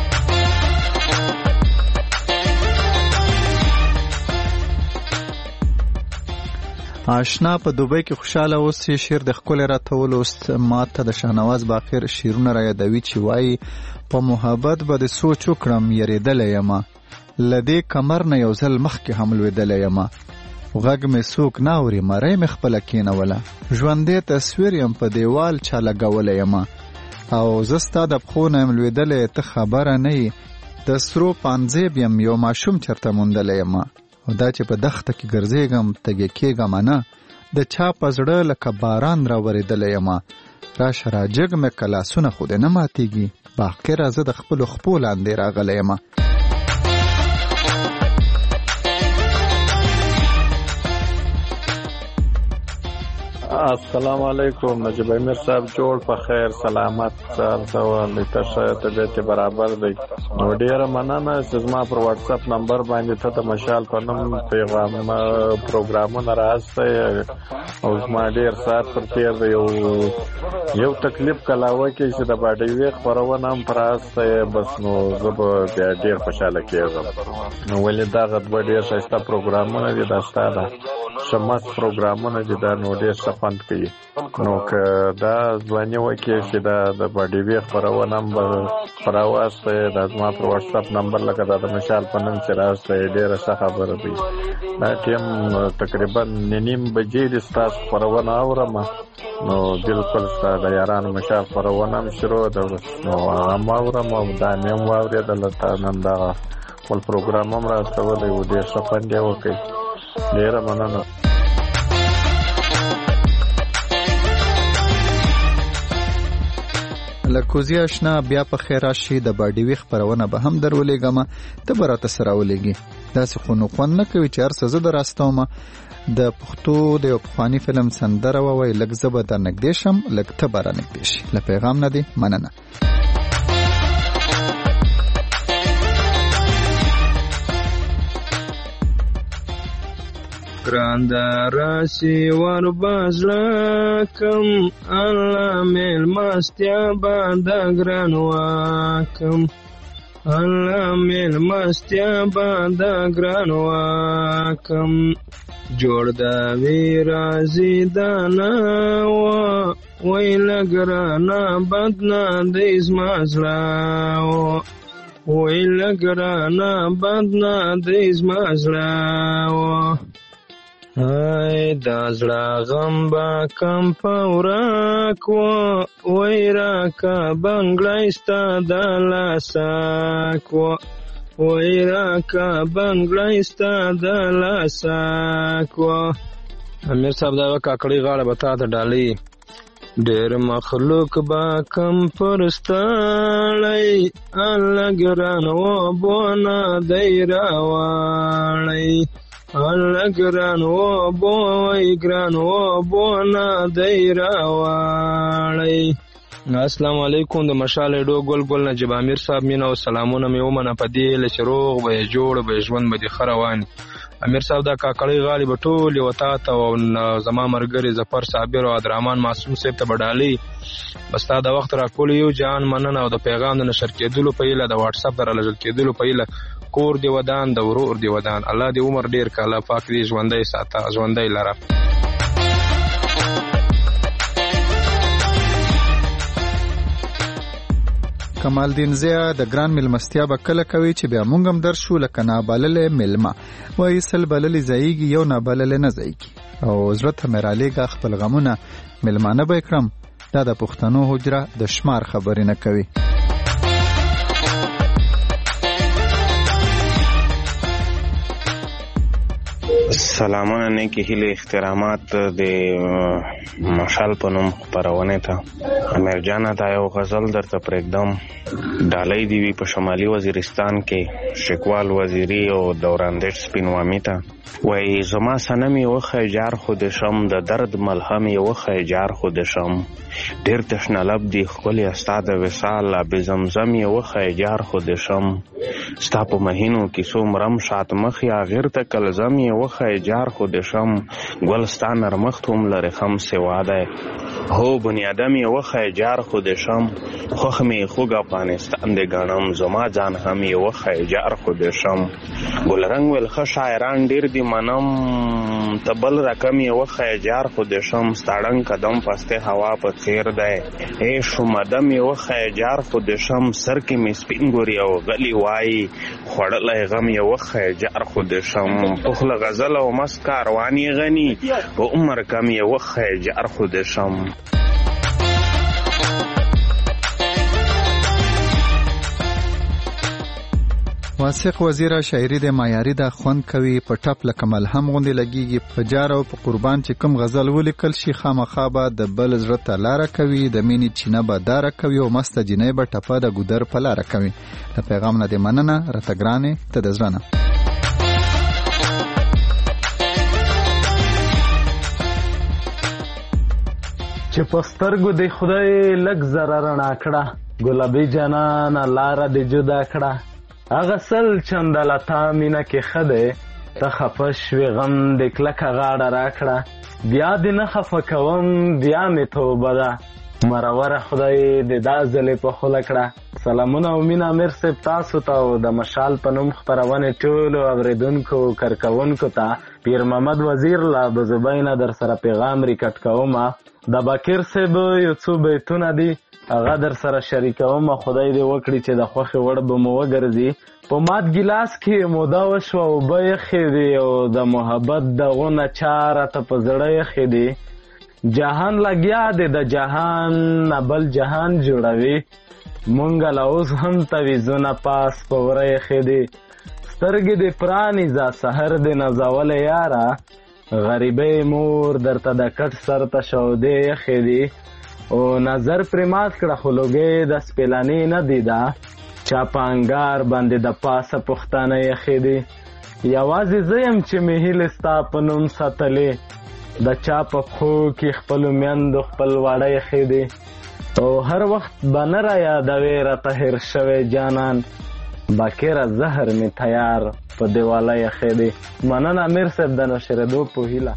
آشنا په دوبۍ کې خوشاله اوسې شعر د ښکلې راته ولوست. ما ته د شاهنواز باقر شعرونه را یادوي چې وایي په محبت به د سوچ وکړم یریدلی یمه. له دې کمر نه یو ځل مخکې هم لوېدلی یمه. غږ مې څوک نه اوري مرۍ مې خپله کېنوله. ژوندی تصویر یم په دیوال چا لګولی یمه. او زه ستا د پښو نه یم لوېدلی ته خبره نه یې. د سرو پانځیب یم یو ماشوم چېرته موندلی یمه. او دا چې په دښته کې ګرځېږم تږې کېږم نه. د چا په زړه لکه باران را ورېدلی یمه. راشه راجګ مې که لاسونه خو دې نه ماتېږي. باقره زه د خپلو خپو لاندې راغلی یمه. السلام علیکم نجیب امیر صاحب جوړ په خیر سلامت سال سوال ته طبیعت برابر دی. نو ډیره مننه چې زما پر واتس اپ نمبر باندې ته د مشال په نوم پیغام پروګرامونه راځي او زما ډیر سات پر تیر دی. یو یو تکلیف کلاوه کې چې د باډي وی خبرونه هم پراسته بس نو زه به ډیر خوشاله کېږم. نو ولې دا غد ډیر ښایسته پروګرامونه دي دا ستاره شمس پروګرامونه دي دا نو ډیر سپند کوي. نو که دا ځواني وکړي چې دا د باډي وی خبرونه هم پراواسته دا زما پر واتس اپ نمبر لکه دا د مشال په نوم چې راسته ډیره ښه خبره دی. دا ټیم تقریبا نیم بجې د ستاسو خبرونه اورم. نو بالکل ستا د یارانو مشال خبرونه هم شروع ده. نو هم اورم او دا مې هم واورېدله. تا نن دغه خپل پروګرام هم راستولی و ډېر ښه خوند یې وکړئ. ډېره مننه. لکوزی آشنا بیا په خیر راشي. د باډي وی خبرونه به هم در ولېږم ته به راته سره ولېږي. داسې خو نو خوند نه کوي چې هر څه زه در راستومه. د پښتو د یو پخواني فلم سندره ووایي لږ زه به در نږدې شم لږ ته به را نږدې شي. له پیغام نه دی مننه. ګران د راسي ور بازله کم الله میلمستیا باندې ګران واکم. الله میلمستیا باندې ګران واکم. جوړ د وی رازي دانا وا ویل ګرانا بدنا د ازمازلا ویل ګرانا بدنا د ازمازلا. ای دا زړه غم با کم پوراک و ویرا کا بنگلایستا د لاساک و ویرا کا بنگلایستا د لاساک و. امیر صاحب دا کاکړی غاړه به تا ته ډالۍ. ډېر مخلوق با کم پرستاړی الله ګران و بونه دی راواړی. الله ګران و بوی ګران و بونه دی راواړی. السلام علیکم د مشال ډو ګل ګل نجیب امیر صاحب مینا او سلامونه مې ومنه په دې لچ روغ به جوړ به ژوند به خ روان. امیر صاحب دا کاکړی غاړي به ټول وتا ته او زما مرګري ظفر صابر او عبدالرحمن معصوم صاحب ته بډالي. بس تا دا وخت را کول یو جان مننه او د پیغام د نشر کېدلو په اله د واتس اپ در لږ کېدلو په اله کور دی ودان د ورور دی ودان. الله دې عمر ډیر کاله پاک دې ژوندۍ ساته ژوندۍ لره. کمال الدین زیا د ګران ملمستیا به کله کوي چې بیا مونږ هم درشو لکه نابللې ملما وایي سل بللې ځایږي یو نابللې نه ځایږي او زړه ته مې رالیږه خپل غمونه ملمانه به یې کړم دا د پښتنو حجره د شمار خبرې نه کوي. سلامونه نیکی هیله احترامات د مشال په نوم خپرونه ته امیر جان ته یو غزل درته پرېږدم. ډالۍ دی وی په شمالي وزیرستان کې شکوال وزیری او دورندش سپینوامی ته وای زما سنمي وخه جار خود شم د درد ملهم وخه جار خود شم ډیر تشنه لب دی خپل استاد وصال به زمزم وخه جار خود شم ستا په مهینو کې سو مرم شات مخ یا غیر ته کلزم وخه جار خود شم ګلستان نرمختوم لره خم سواده هو بنیادم وخه جار خود شم خوخ می خوګ افغانستان د غنم زما ځان هم وخه جار خود شم ګل رنگ ول خ شاعران ډیر دی منم تبل رقم وخه جار خود شم ستړن قدم پسته هوا په تیر ده اے شومدم وخه جار خود شم سر کې می سپین ګوري او غلی وای خړلې غم وخه جار خود شم پخله غزل او مسکار وانی غنی په عمر کم وخه جار خود شم. واسق وزیره شاعري د معیاري د خوند کوي په ټپ لکه ملهم غوندې لګیږي په جار او په قربان چې کوم غزل ولیکل شي خامخا به د بل زړه ته لاره کوي د مینې چینه به داره کوي او مسته جینۍ به ټپه د ګودر په لاره کوي. د پیغام نه دې مننه راته ګرانې ته د زړه نه. چې په سترګو د خدای لږ زره رڼا کړه ګلابي جانانه لاره دې جدا کړه هغه سل چنده لتا مینه کې ښه دی ته خفه شوې غم دې کلکه غاړه راکړه بیا دې نه خفه کوم بیا مې توبه ده مروره خدای دې دا ځلې په خوله کړه. سلامونه او مینه امیر صاحب تاسو ته او د مشال په نوم خپرونې ټولو اورېدونکو کارکوونکو ته پیر محمد وزیر له ابوزبۍ نه در سره پیغام ریکټ کومه د بکیر صاحب یو څو بیتونه دي هغه در سره شریکوم خدای دې وکړي چې د خوښې وړ به مو وګرځي. په مات ګیلاس کې موده وشوه اوبه یخې دي او د محبت دغونه چاره ته په زړه یخې دي جهان لګیا دی د جهان نه بل جهان جوړوي مونږ له اوس هم تویزونه پاس په وره یخې دي سترګې دې پرانیزه سحر دې نازولی یاره غریبۍ مور درته د کټ سر ته شودې یخې دي او نظر پرې مات کړه خو لوګۍ د سپېلنې نه دي ده چا په انګار باندې د پاسه پښتانه یخې دي یوازې زه یم چې مې هیلې ستا په نوم ساتلې د چا په پښو کې خپلو میندو خپل واړه یخې دي او هر وخت به نه را یادوې راته هېر شوی جانان باکره زهر مې تیار په دیواله یخې دي. مننه امیر صاحب د نشرېدو په هیله.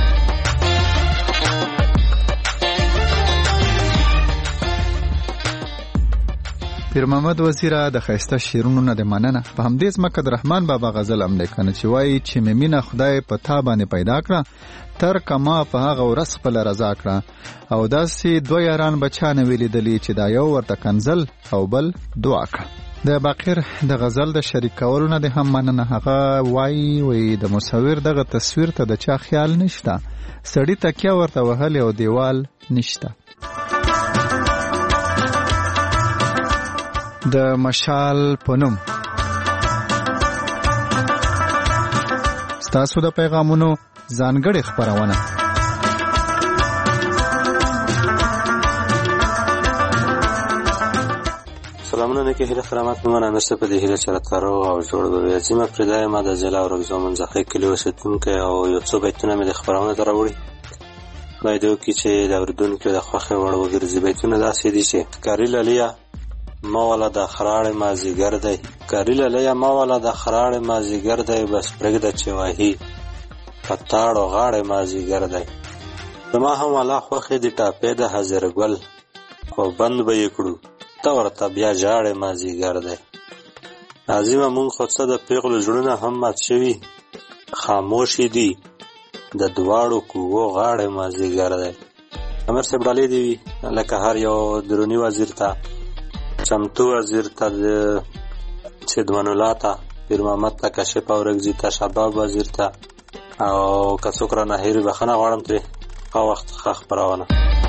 پیر محمد وزیره د ښایسته شعرونو نه د مننه. په همدې ځمکه د رحمان بابا غزل هم دی کنه چې وایي چې مې مینه خدای په تا باندې پیدا کړه تر کما په هغه ورځ خپله رضا کړه او داسې دوه یاران به چا نه وي لیدلي چې دا یو ورته کنزل او بل دعا کړه. د باقر د غزل د شریک کولو نه د هم مننه. هغه وایي وایي د مصور دغه تصویر ته د چا خیال نشته سړی تکیه ورته وهلې او دیوال نشته. د مشال په نوم ستاسو د پیغامونو ځانګړې خپرونه. سلامونه نیکی هیله خرامات میمانه مرسته په دې هیله چې راته روغ او جوړ به وي. عظیمه پرېدا یم د ضلع اورګزو منځخۍ کلي اوسېدونکی او یو څو بیتونه مې د خپرونې ته راوړي. خدای دې وکړي چې د اورېدونکو د خوښې وړ وګرځي. بیتونه داسې دي چې کاري للیه ما والا د خراړې مازیګر دی کاري للیه ما والا د خراړې مازیګر دی بس پرېږده چې وهي په تاړو غاړې مازیګر دی زما هم والا خوښې د ټاپې د حاضر ګل خو بند به یې کړو ته ورته بیا ژاړې مازیګر دی. عظیمه مونږ خو څه د پیغلو زړونه هم مات شوي خاموشي دي د دواړو کوو غاړې مازیګر دی. امیر صاحب ډالۍ دې وي لکه هر یو دروني وزیر ته چمتو وزیر ته سیدمن الله ته پیر محمد ته کاشف اورکزي ته شباب وزیر ته او که څوک رانه هېر وي بخښنه غواړم ترې ښه وخت ښه خپرونه.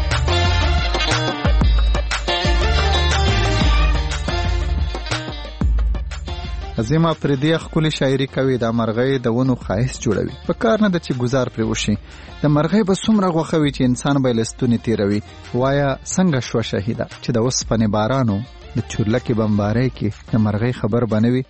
عظیم افریدی ښکلې شاعري کوي. د مرغۍ د ونو ښایست جوړوي. په کار نه ده چې ګزار پرې وشي. د مرغۍ به څومره غوښه وي چې انسان به یې له ستونې تېروي. وایه څنګه شوه شهیده چې د اوسپنې بارانو د چورلکې بمبارۍ کې د مرغۍ خبر به نه وي.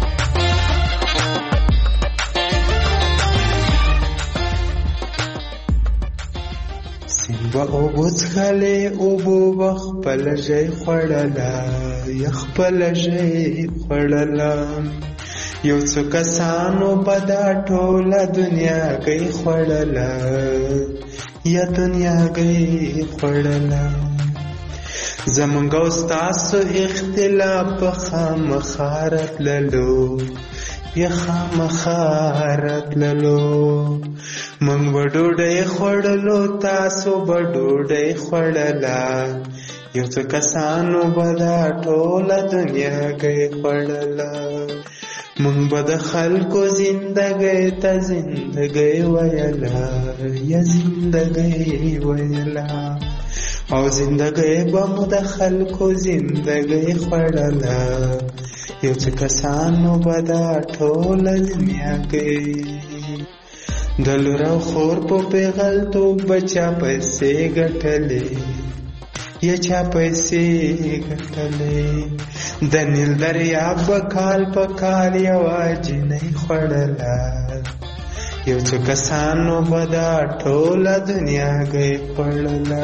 با اوبو څښلې اوبو به خپله ژۍ خوړله یا خپله ژۍ خوړله یو څو کسانو به دا ټوله دنیاګۍ خوړله یا دنیاګۍ خوړله. زمونږ او ستاسو اختلاف به خامخا راتللو یا خامخا راتللو. مونږ به ډوډۍ خوړلو تاسو به ډوډۍ خوړله یو څو کسانو به دا ټوله دنیاګۍ خوړله. مونږ به د خلکو زندګۍ ته زندګۍ ویله یا زندګۍ ویله او زندګۍ به مو د خلکو زندګۍ خوړله یو څو کسانو به دا ټوله دنیاګۍ. د لور او خور په پیغلتوب به چا پیسې ګټلې یا چا پیسې ګټلې. د نیل دریاب به کال په کال یوه جنۍ خوړله یو څو کسانو به دا ټوله دنیاګۍ خوړله.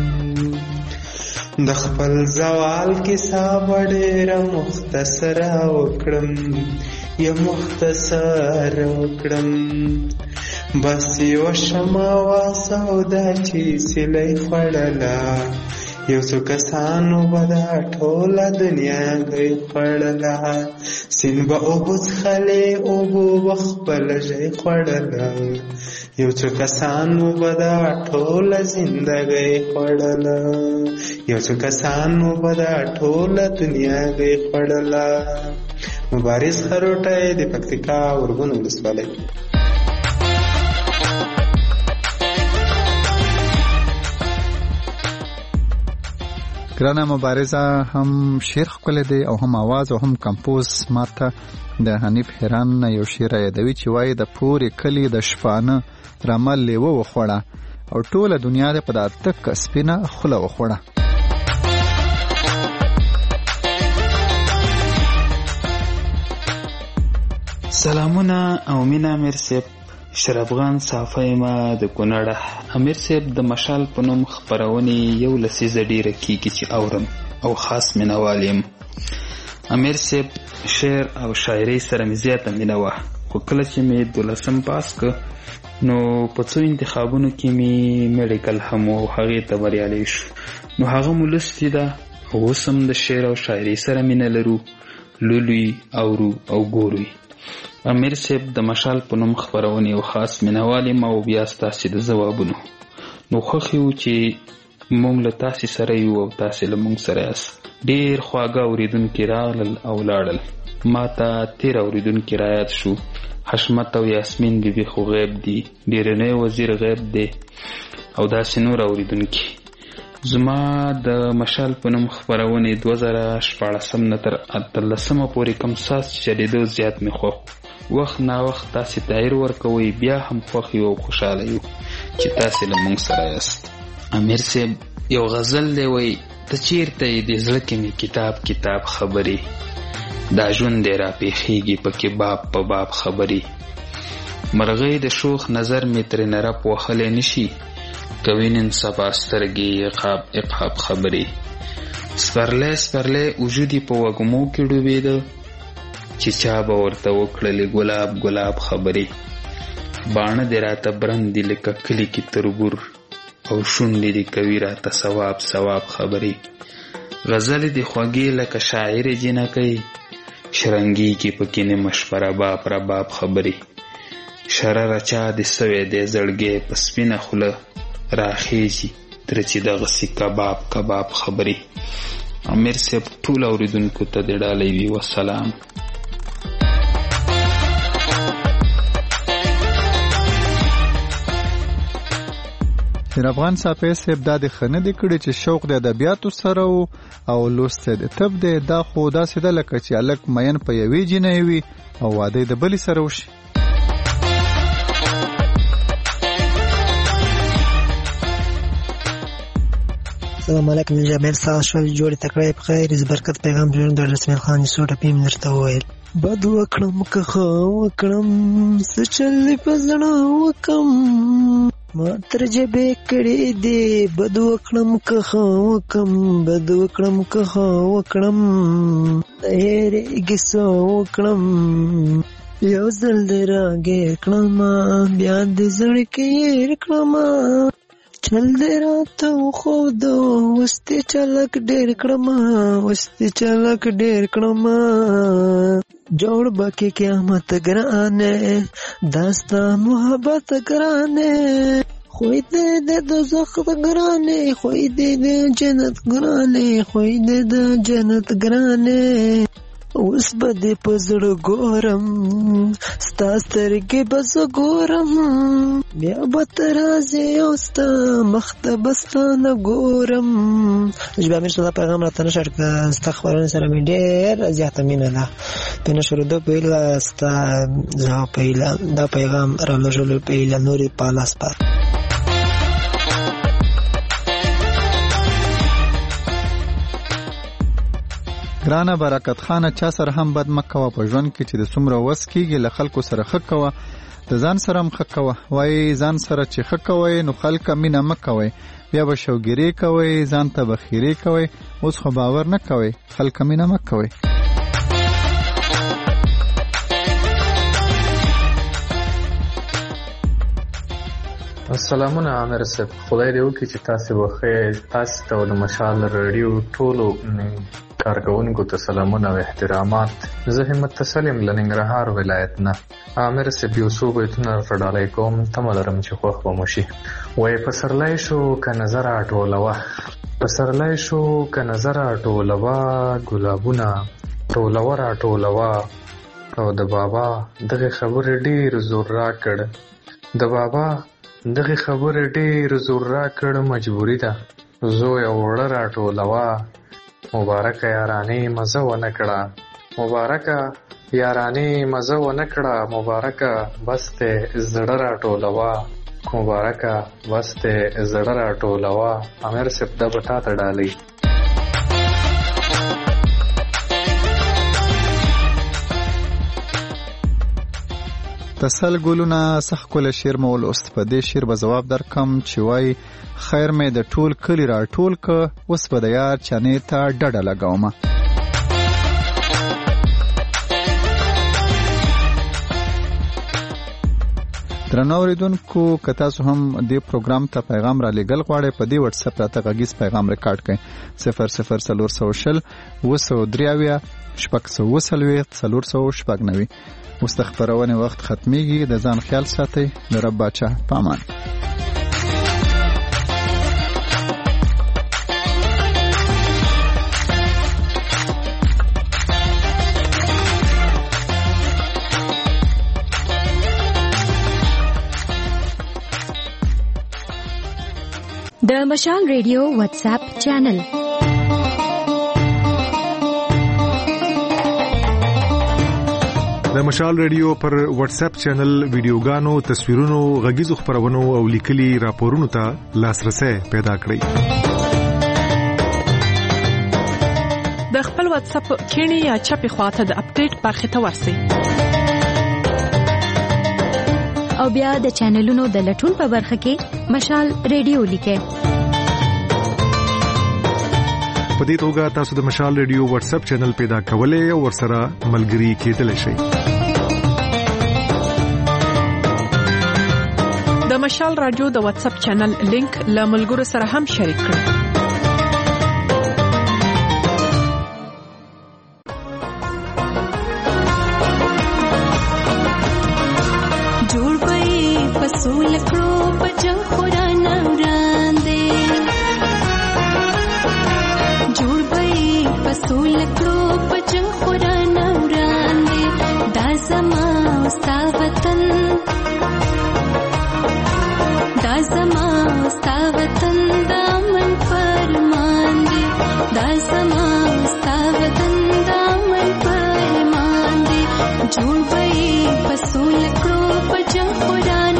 د خپل زوال کیسه به ډېره مختصره وکړم یا مختصره وکړم. بس یوه شمه وه سودا چې سیلۍ خوړله یو څو کسانو به دا ټوله دنیاګۍ خوړله. سیند به اوبو څښلې اوبو به خپله ژۍ خوړله یو څو کسانو به دا ټوله زندګۍ خوړله یو څو کسانو به دا ټوله دنیاګۍ خوړله. مبارز خروټی د پکتیکا ورغون ولسوالۍ. ګرانه مبارزه هم شعر ښکلی دی او هم آواز او هم کمپوز. ماته د حنیف حیران نه یو شعر یادوي چې وایي د پورې کلي د شپانه رمه لیوه وخوړه او ټوله دنیا د په دا تک سپینه خوله وخوړه. سلامونه او مینه امیر صاحب. شرافغان صافی ما د کونړه. امیر صاحب د مشال په نوم خپرونې یو لسیزه ډیره کیږي چې اورم او خاص مینوال یم. امیر صاحب شعر او شاعري سره مې زیاته مینه وه خو کله چې مې دولسم پاس که نو په څو انتخابونو کې مې میډیکل هم او هغې ته بریالی شو نو هغه مو لوستې ده. اوس هم د شعر او شاعري سره مینه لرو، لولوي اورو او ګورو. امیر صاحب د مشال په نوم خپرونې یو خاص مینوال یم او بیا ستاسې د ځوابونو. نو خوښ یو چې موږ له تاسې سره یو او تاسې له موږ سره یاست. ډېر خواږه اورېدونکي راغلل او لاړل. ما ته تېر اورېدونکي رایاد شو. حشمت او یاسمین بیبي خو غیب دي، ډېرنی وزیر غیب دی او داسې نور اورېدونکي. زما د مشال په نوم خپرونې دوه زره شپاړسم نه تر اتلسمه پورې کوم ساس چلېدو زیات مې خوښ. وخت ناوخت تاسې تغیر ورکوئ، بیا هم خوښ یو او خوشحاله یو چې تاسې له موږ سره یاست. امیر صاحب یو غزل دی وایي ته چیرته یې د زړه کې مې کتاب کتاب خبرې، دا ژوند دی راپېښېږي پکې باب په باب خبرې. مرغۍ د شوخ نظر مې ترې نرپ وهلی نشي، کوي نن سبا سترګې عقاب عقاب خبرې. سپرلی سپرلی وجود یې په وږمو کې ډوبېده چې چا به ورته وکړلې ګلاب ګلاب خبرې. باڼه دې راته برند دي لکه کلي کې تربور او شونډې دې کوي راته ثواب ثواب خبرې. غزلې دې خوږې لکه شاعرې جنکۍ، شرنګېږي پکې نیمه شپه رباب رباب خبرې. شرره چا دې سوی دی زړګی په سپینه خوله راخېږي تر چې دغسې کباب کباب خبرې. امیر صاحب ټول اوریدونکو ته د ډالۍ وي. والسلام. شیر افغان صافی صاحب دا د ښه نه دی کړی چې شوق د ادبیاتو سره و او لوست د طب دی، دا خو داسې ده لکه چې هلک مین په یوې جینۍ وي او واده د بلې سره وشي. السلام علیکم جابر صاحب، شول جوړې تکړه په خیر برکت پیغام جوړ د رسمي خان سوټه پیم درته وویل بد وکړم که ښه وکړم څه چل په زړه وکم ما تر جبې کړې دې بد وکړم که ښه وکم بد وکړم که ښه وکړم هېرېږي څه وکړم یو ځل دې راګیر کړم بیا دې زړه کې هېر کړم چل دې راته وښود اوس دې چلک ډېر کړم اوس دې چلک ډېر کړم جوړ به کې قیامت ګرانې دا ستا محبت ګرانې خوی دې د دوزخ ګرانې خوی دې د جنت ګرانې خوی دې د جنت ګرانې اوس به دې په زړه ګورم ستا سترګې به زه ګورم بیا به ته راځې او ستا مخ ته به ستا نه ګورم. ژبه امیر صدا پیغام راته نشر که ستا خبرونه سره مې ډېر زیاته مینه ده په نشرېدو په هیله ستا زه په هیله دا پیغام رالېږلو په هیله نورې په الله سپار. ګرانه برکت خانه چا سره هم بد مه کوه په ژوند کې چې د څومره وس کېږي له خلکو سره ښه کوه د ځان سره هم ښه کوه وایي ځان سره چې ښه کوئ نو خلکه مینه مه کوئ بیا به شوګیرې کوئ ځان ته به خیرې کوئ اوس خو باور نه کوئ خلکه مینه مه کوئ. السلامونه عامر صاحب، خدای دې وکړي چې تاسې بخیر. تاسې ته د مشال راډیو ټولو کارکوونکو ته سلامونه او احترامات. زه همت تسلیم له ننګرهار ولایت نه. عامر صاحب یو څو بیتونه درته ډالۍ کوم، تمه لرم چې خوښ به مو شي. وایي پسرلی شو که نظر راټولوه پسرلی شو که نظر راټولوه ګلابونه ټولوه راټولوه او د بابا دغې خبرې ډېر زور راکړ د بابا دغې خبرې ډېر زور راکړ مجبوري ده زوی اوړه راټولوه مبارکه یارانې مزه ونه کړه مبارکه یارانې مزه ونه کړه مبارکه بس ته زړه راټولوه مبارکه بس ته زړه راټولوه. امیر صاحب دا به تا ته ډالۍ. تسل ګلونه سخ کول شعر مو ولوست. په دې شعر به جواب درکم چې وای خیر مې د ټول کلی را ټول ک اوس به د یار چانې ته ډډه لګاومه. درنو اوریدونکو که تاسو هم دې پروګرام ته پیغام را لېږل غواړئ په دې واتس اپ راته غږیز پیغام ریکارډ کړئ صفر صفر څلور سوه شل اوه سوه درې اویا شپږ سوه اوه څلوېښت څلور سوه شپږ نوي. اوس د خپرونې وخت ختمیږي. د ځان خیال ساتئ. د رب باچا په امان. د مشال ریډیو واتس اپ چینل د مشال ریډیو پر واتس اپ چینل ویډیوګانو، تصویرونو، غږیزو خبرونو او لیکلي راپورونو ته لاسرسي پیدا کړئ. د خپل واتس اپ کینی یا چپی خواته د اپډیټ برخه ته ورسئ او بیا د چینلونو د لټون په برخه کې مشال ریډیو لیکئ. په دې توګه تاسو د مشال ریډیو واتس اپ چینل پیدا کولای او ورسره ملګري کېدلی شئ. د مشال راډیو د واتس اپ چینل لینک له ملګرو سره هم شریک کړئ. جوړ پې پسول کړو پچا خورانه وړاندې جوړ پې سولکړو پجن قران وړاندې دا زما ستا وطن دا زما ستا وطن دا من فرمان دی دا زما ستا وطن دا من فرمان دی جوړ وای په سولکړو پجن قران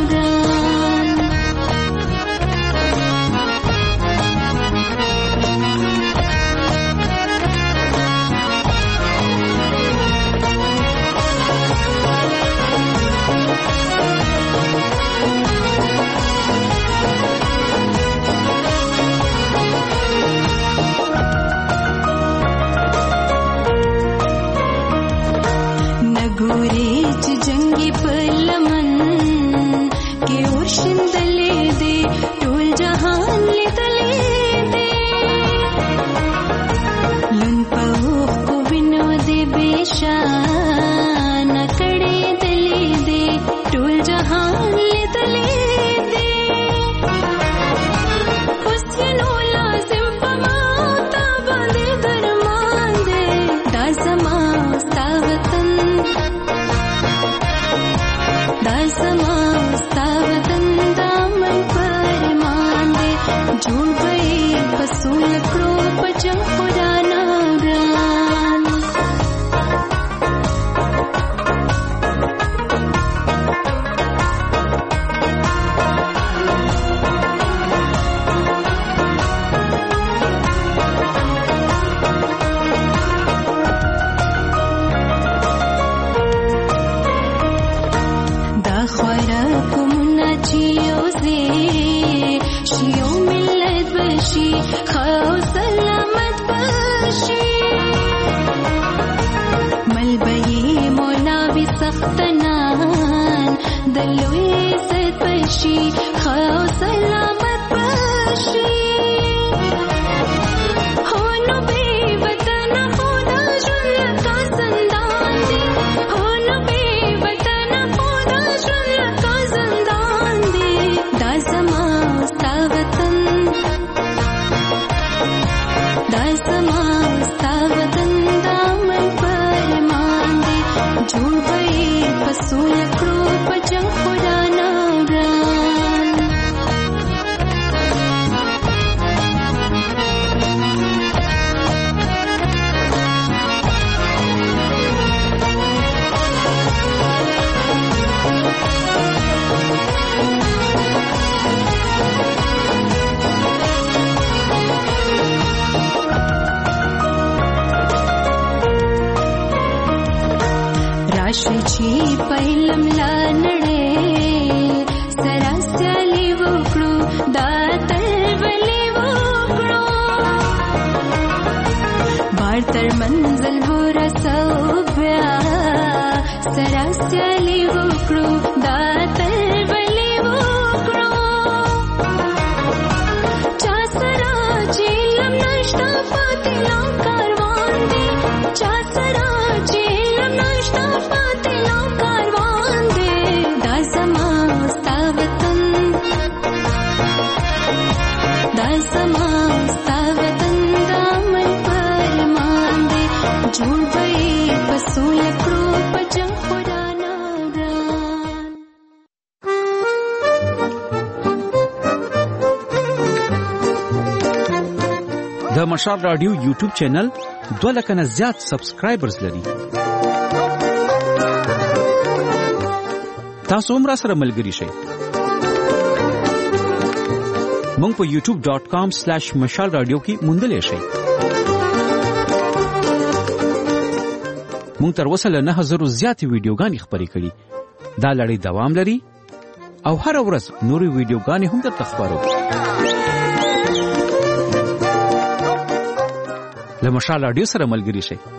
जंगी पलमन के उर्शिंदले दे टोल जहान ले दले दे लन पहुख को बिनो दे बेशान कड़े दले दे टोल जहान ले दले दे हुस्नो लाजिम पमाता बंदे दरमान दे दासमा सावतन दासमा स्ता वतन दामन परमान दे जोड़ गए पसूल करो पजम पुराना ग्रान खाओ सलामत बशी मलबई मौलावी सख्तनान दलोए सतशी खाओ सलामत बशी हो नो बेवतन खुदा जुल का संदान दे हो नो बेवतन खुदा जुल का संदान दे दासमा स्ता वतन दासमा स्ता वतन दामन परमान दे जोड़ गए पसूल करो पजम खुराना ग्रान राशि पहिलम ला नडे सरास्याली वोकड़ो दातर वली वोकड़ो बारतर मंजिल वो रसोब्या सरास्याली वोकड़ो दातर वली वोकड़ो चासरा चेलम नष्टा फातिला कारवान दे चासरा चेलम नष्टा د مشال رادیو یوټیوب چینل دوه لکه نه زیات سبسکرایبرز لري. تاسو هم را سره ملګري شئ. مونږ په یوټیوب ډاٹ کام سلیش مشال رادیو کې موندلای شئ. مونږ تر اوسه له نه هزارو زیاتې ویډیوګانې خپرې کړي. دا لړۍ دوام لري او هر ورځ نورې ویډیوګانې هم درته خپرو. له مشال رادیو سره ملګري شئ.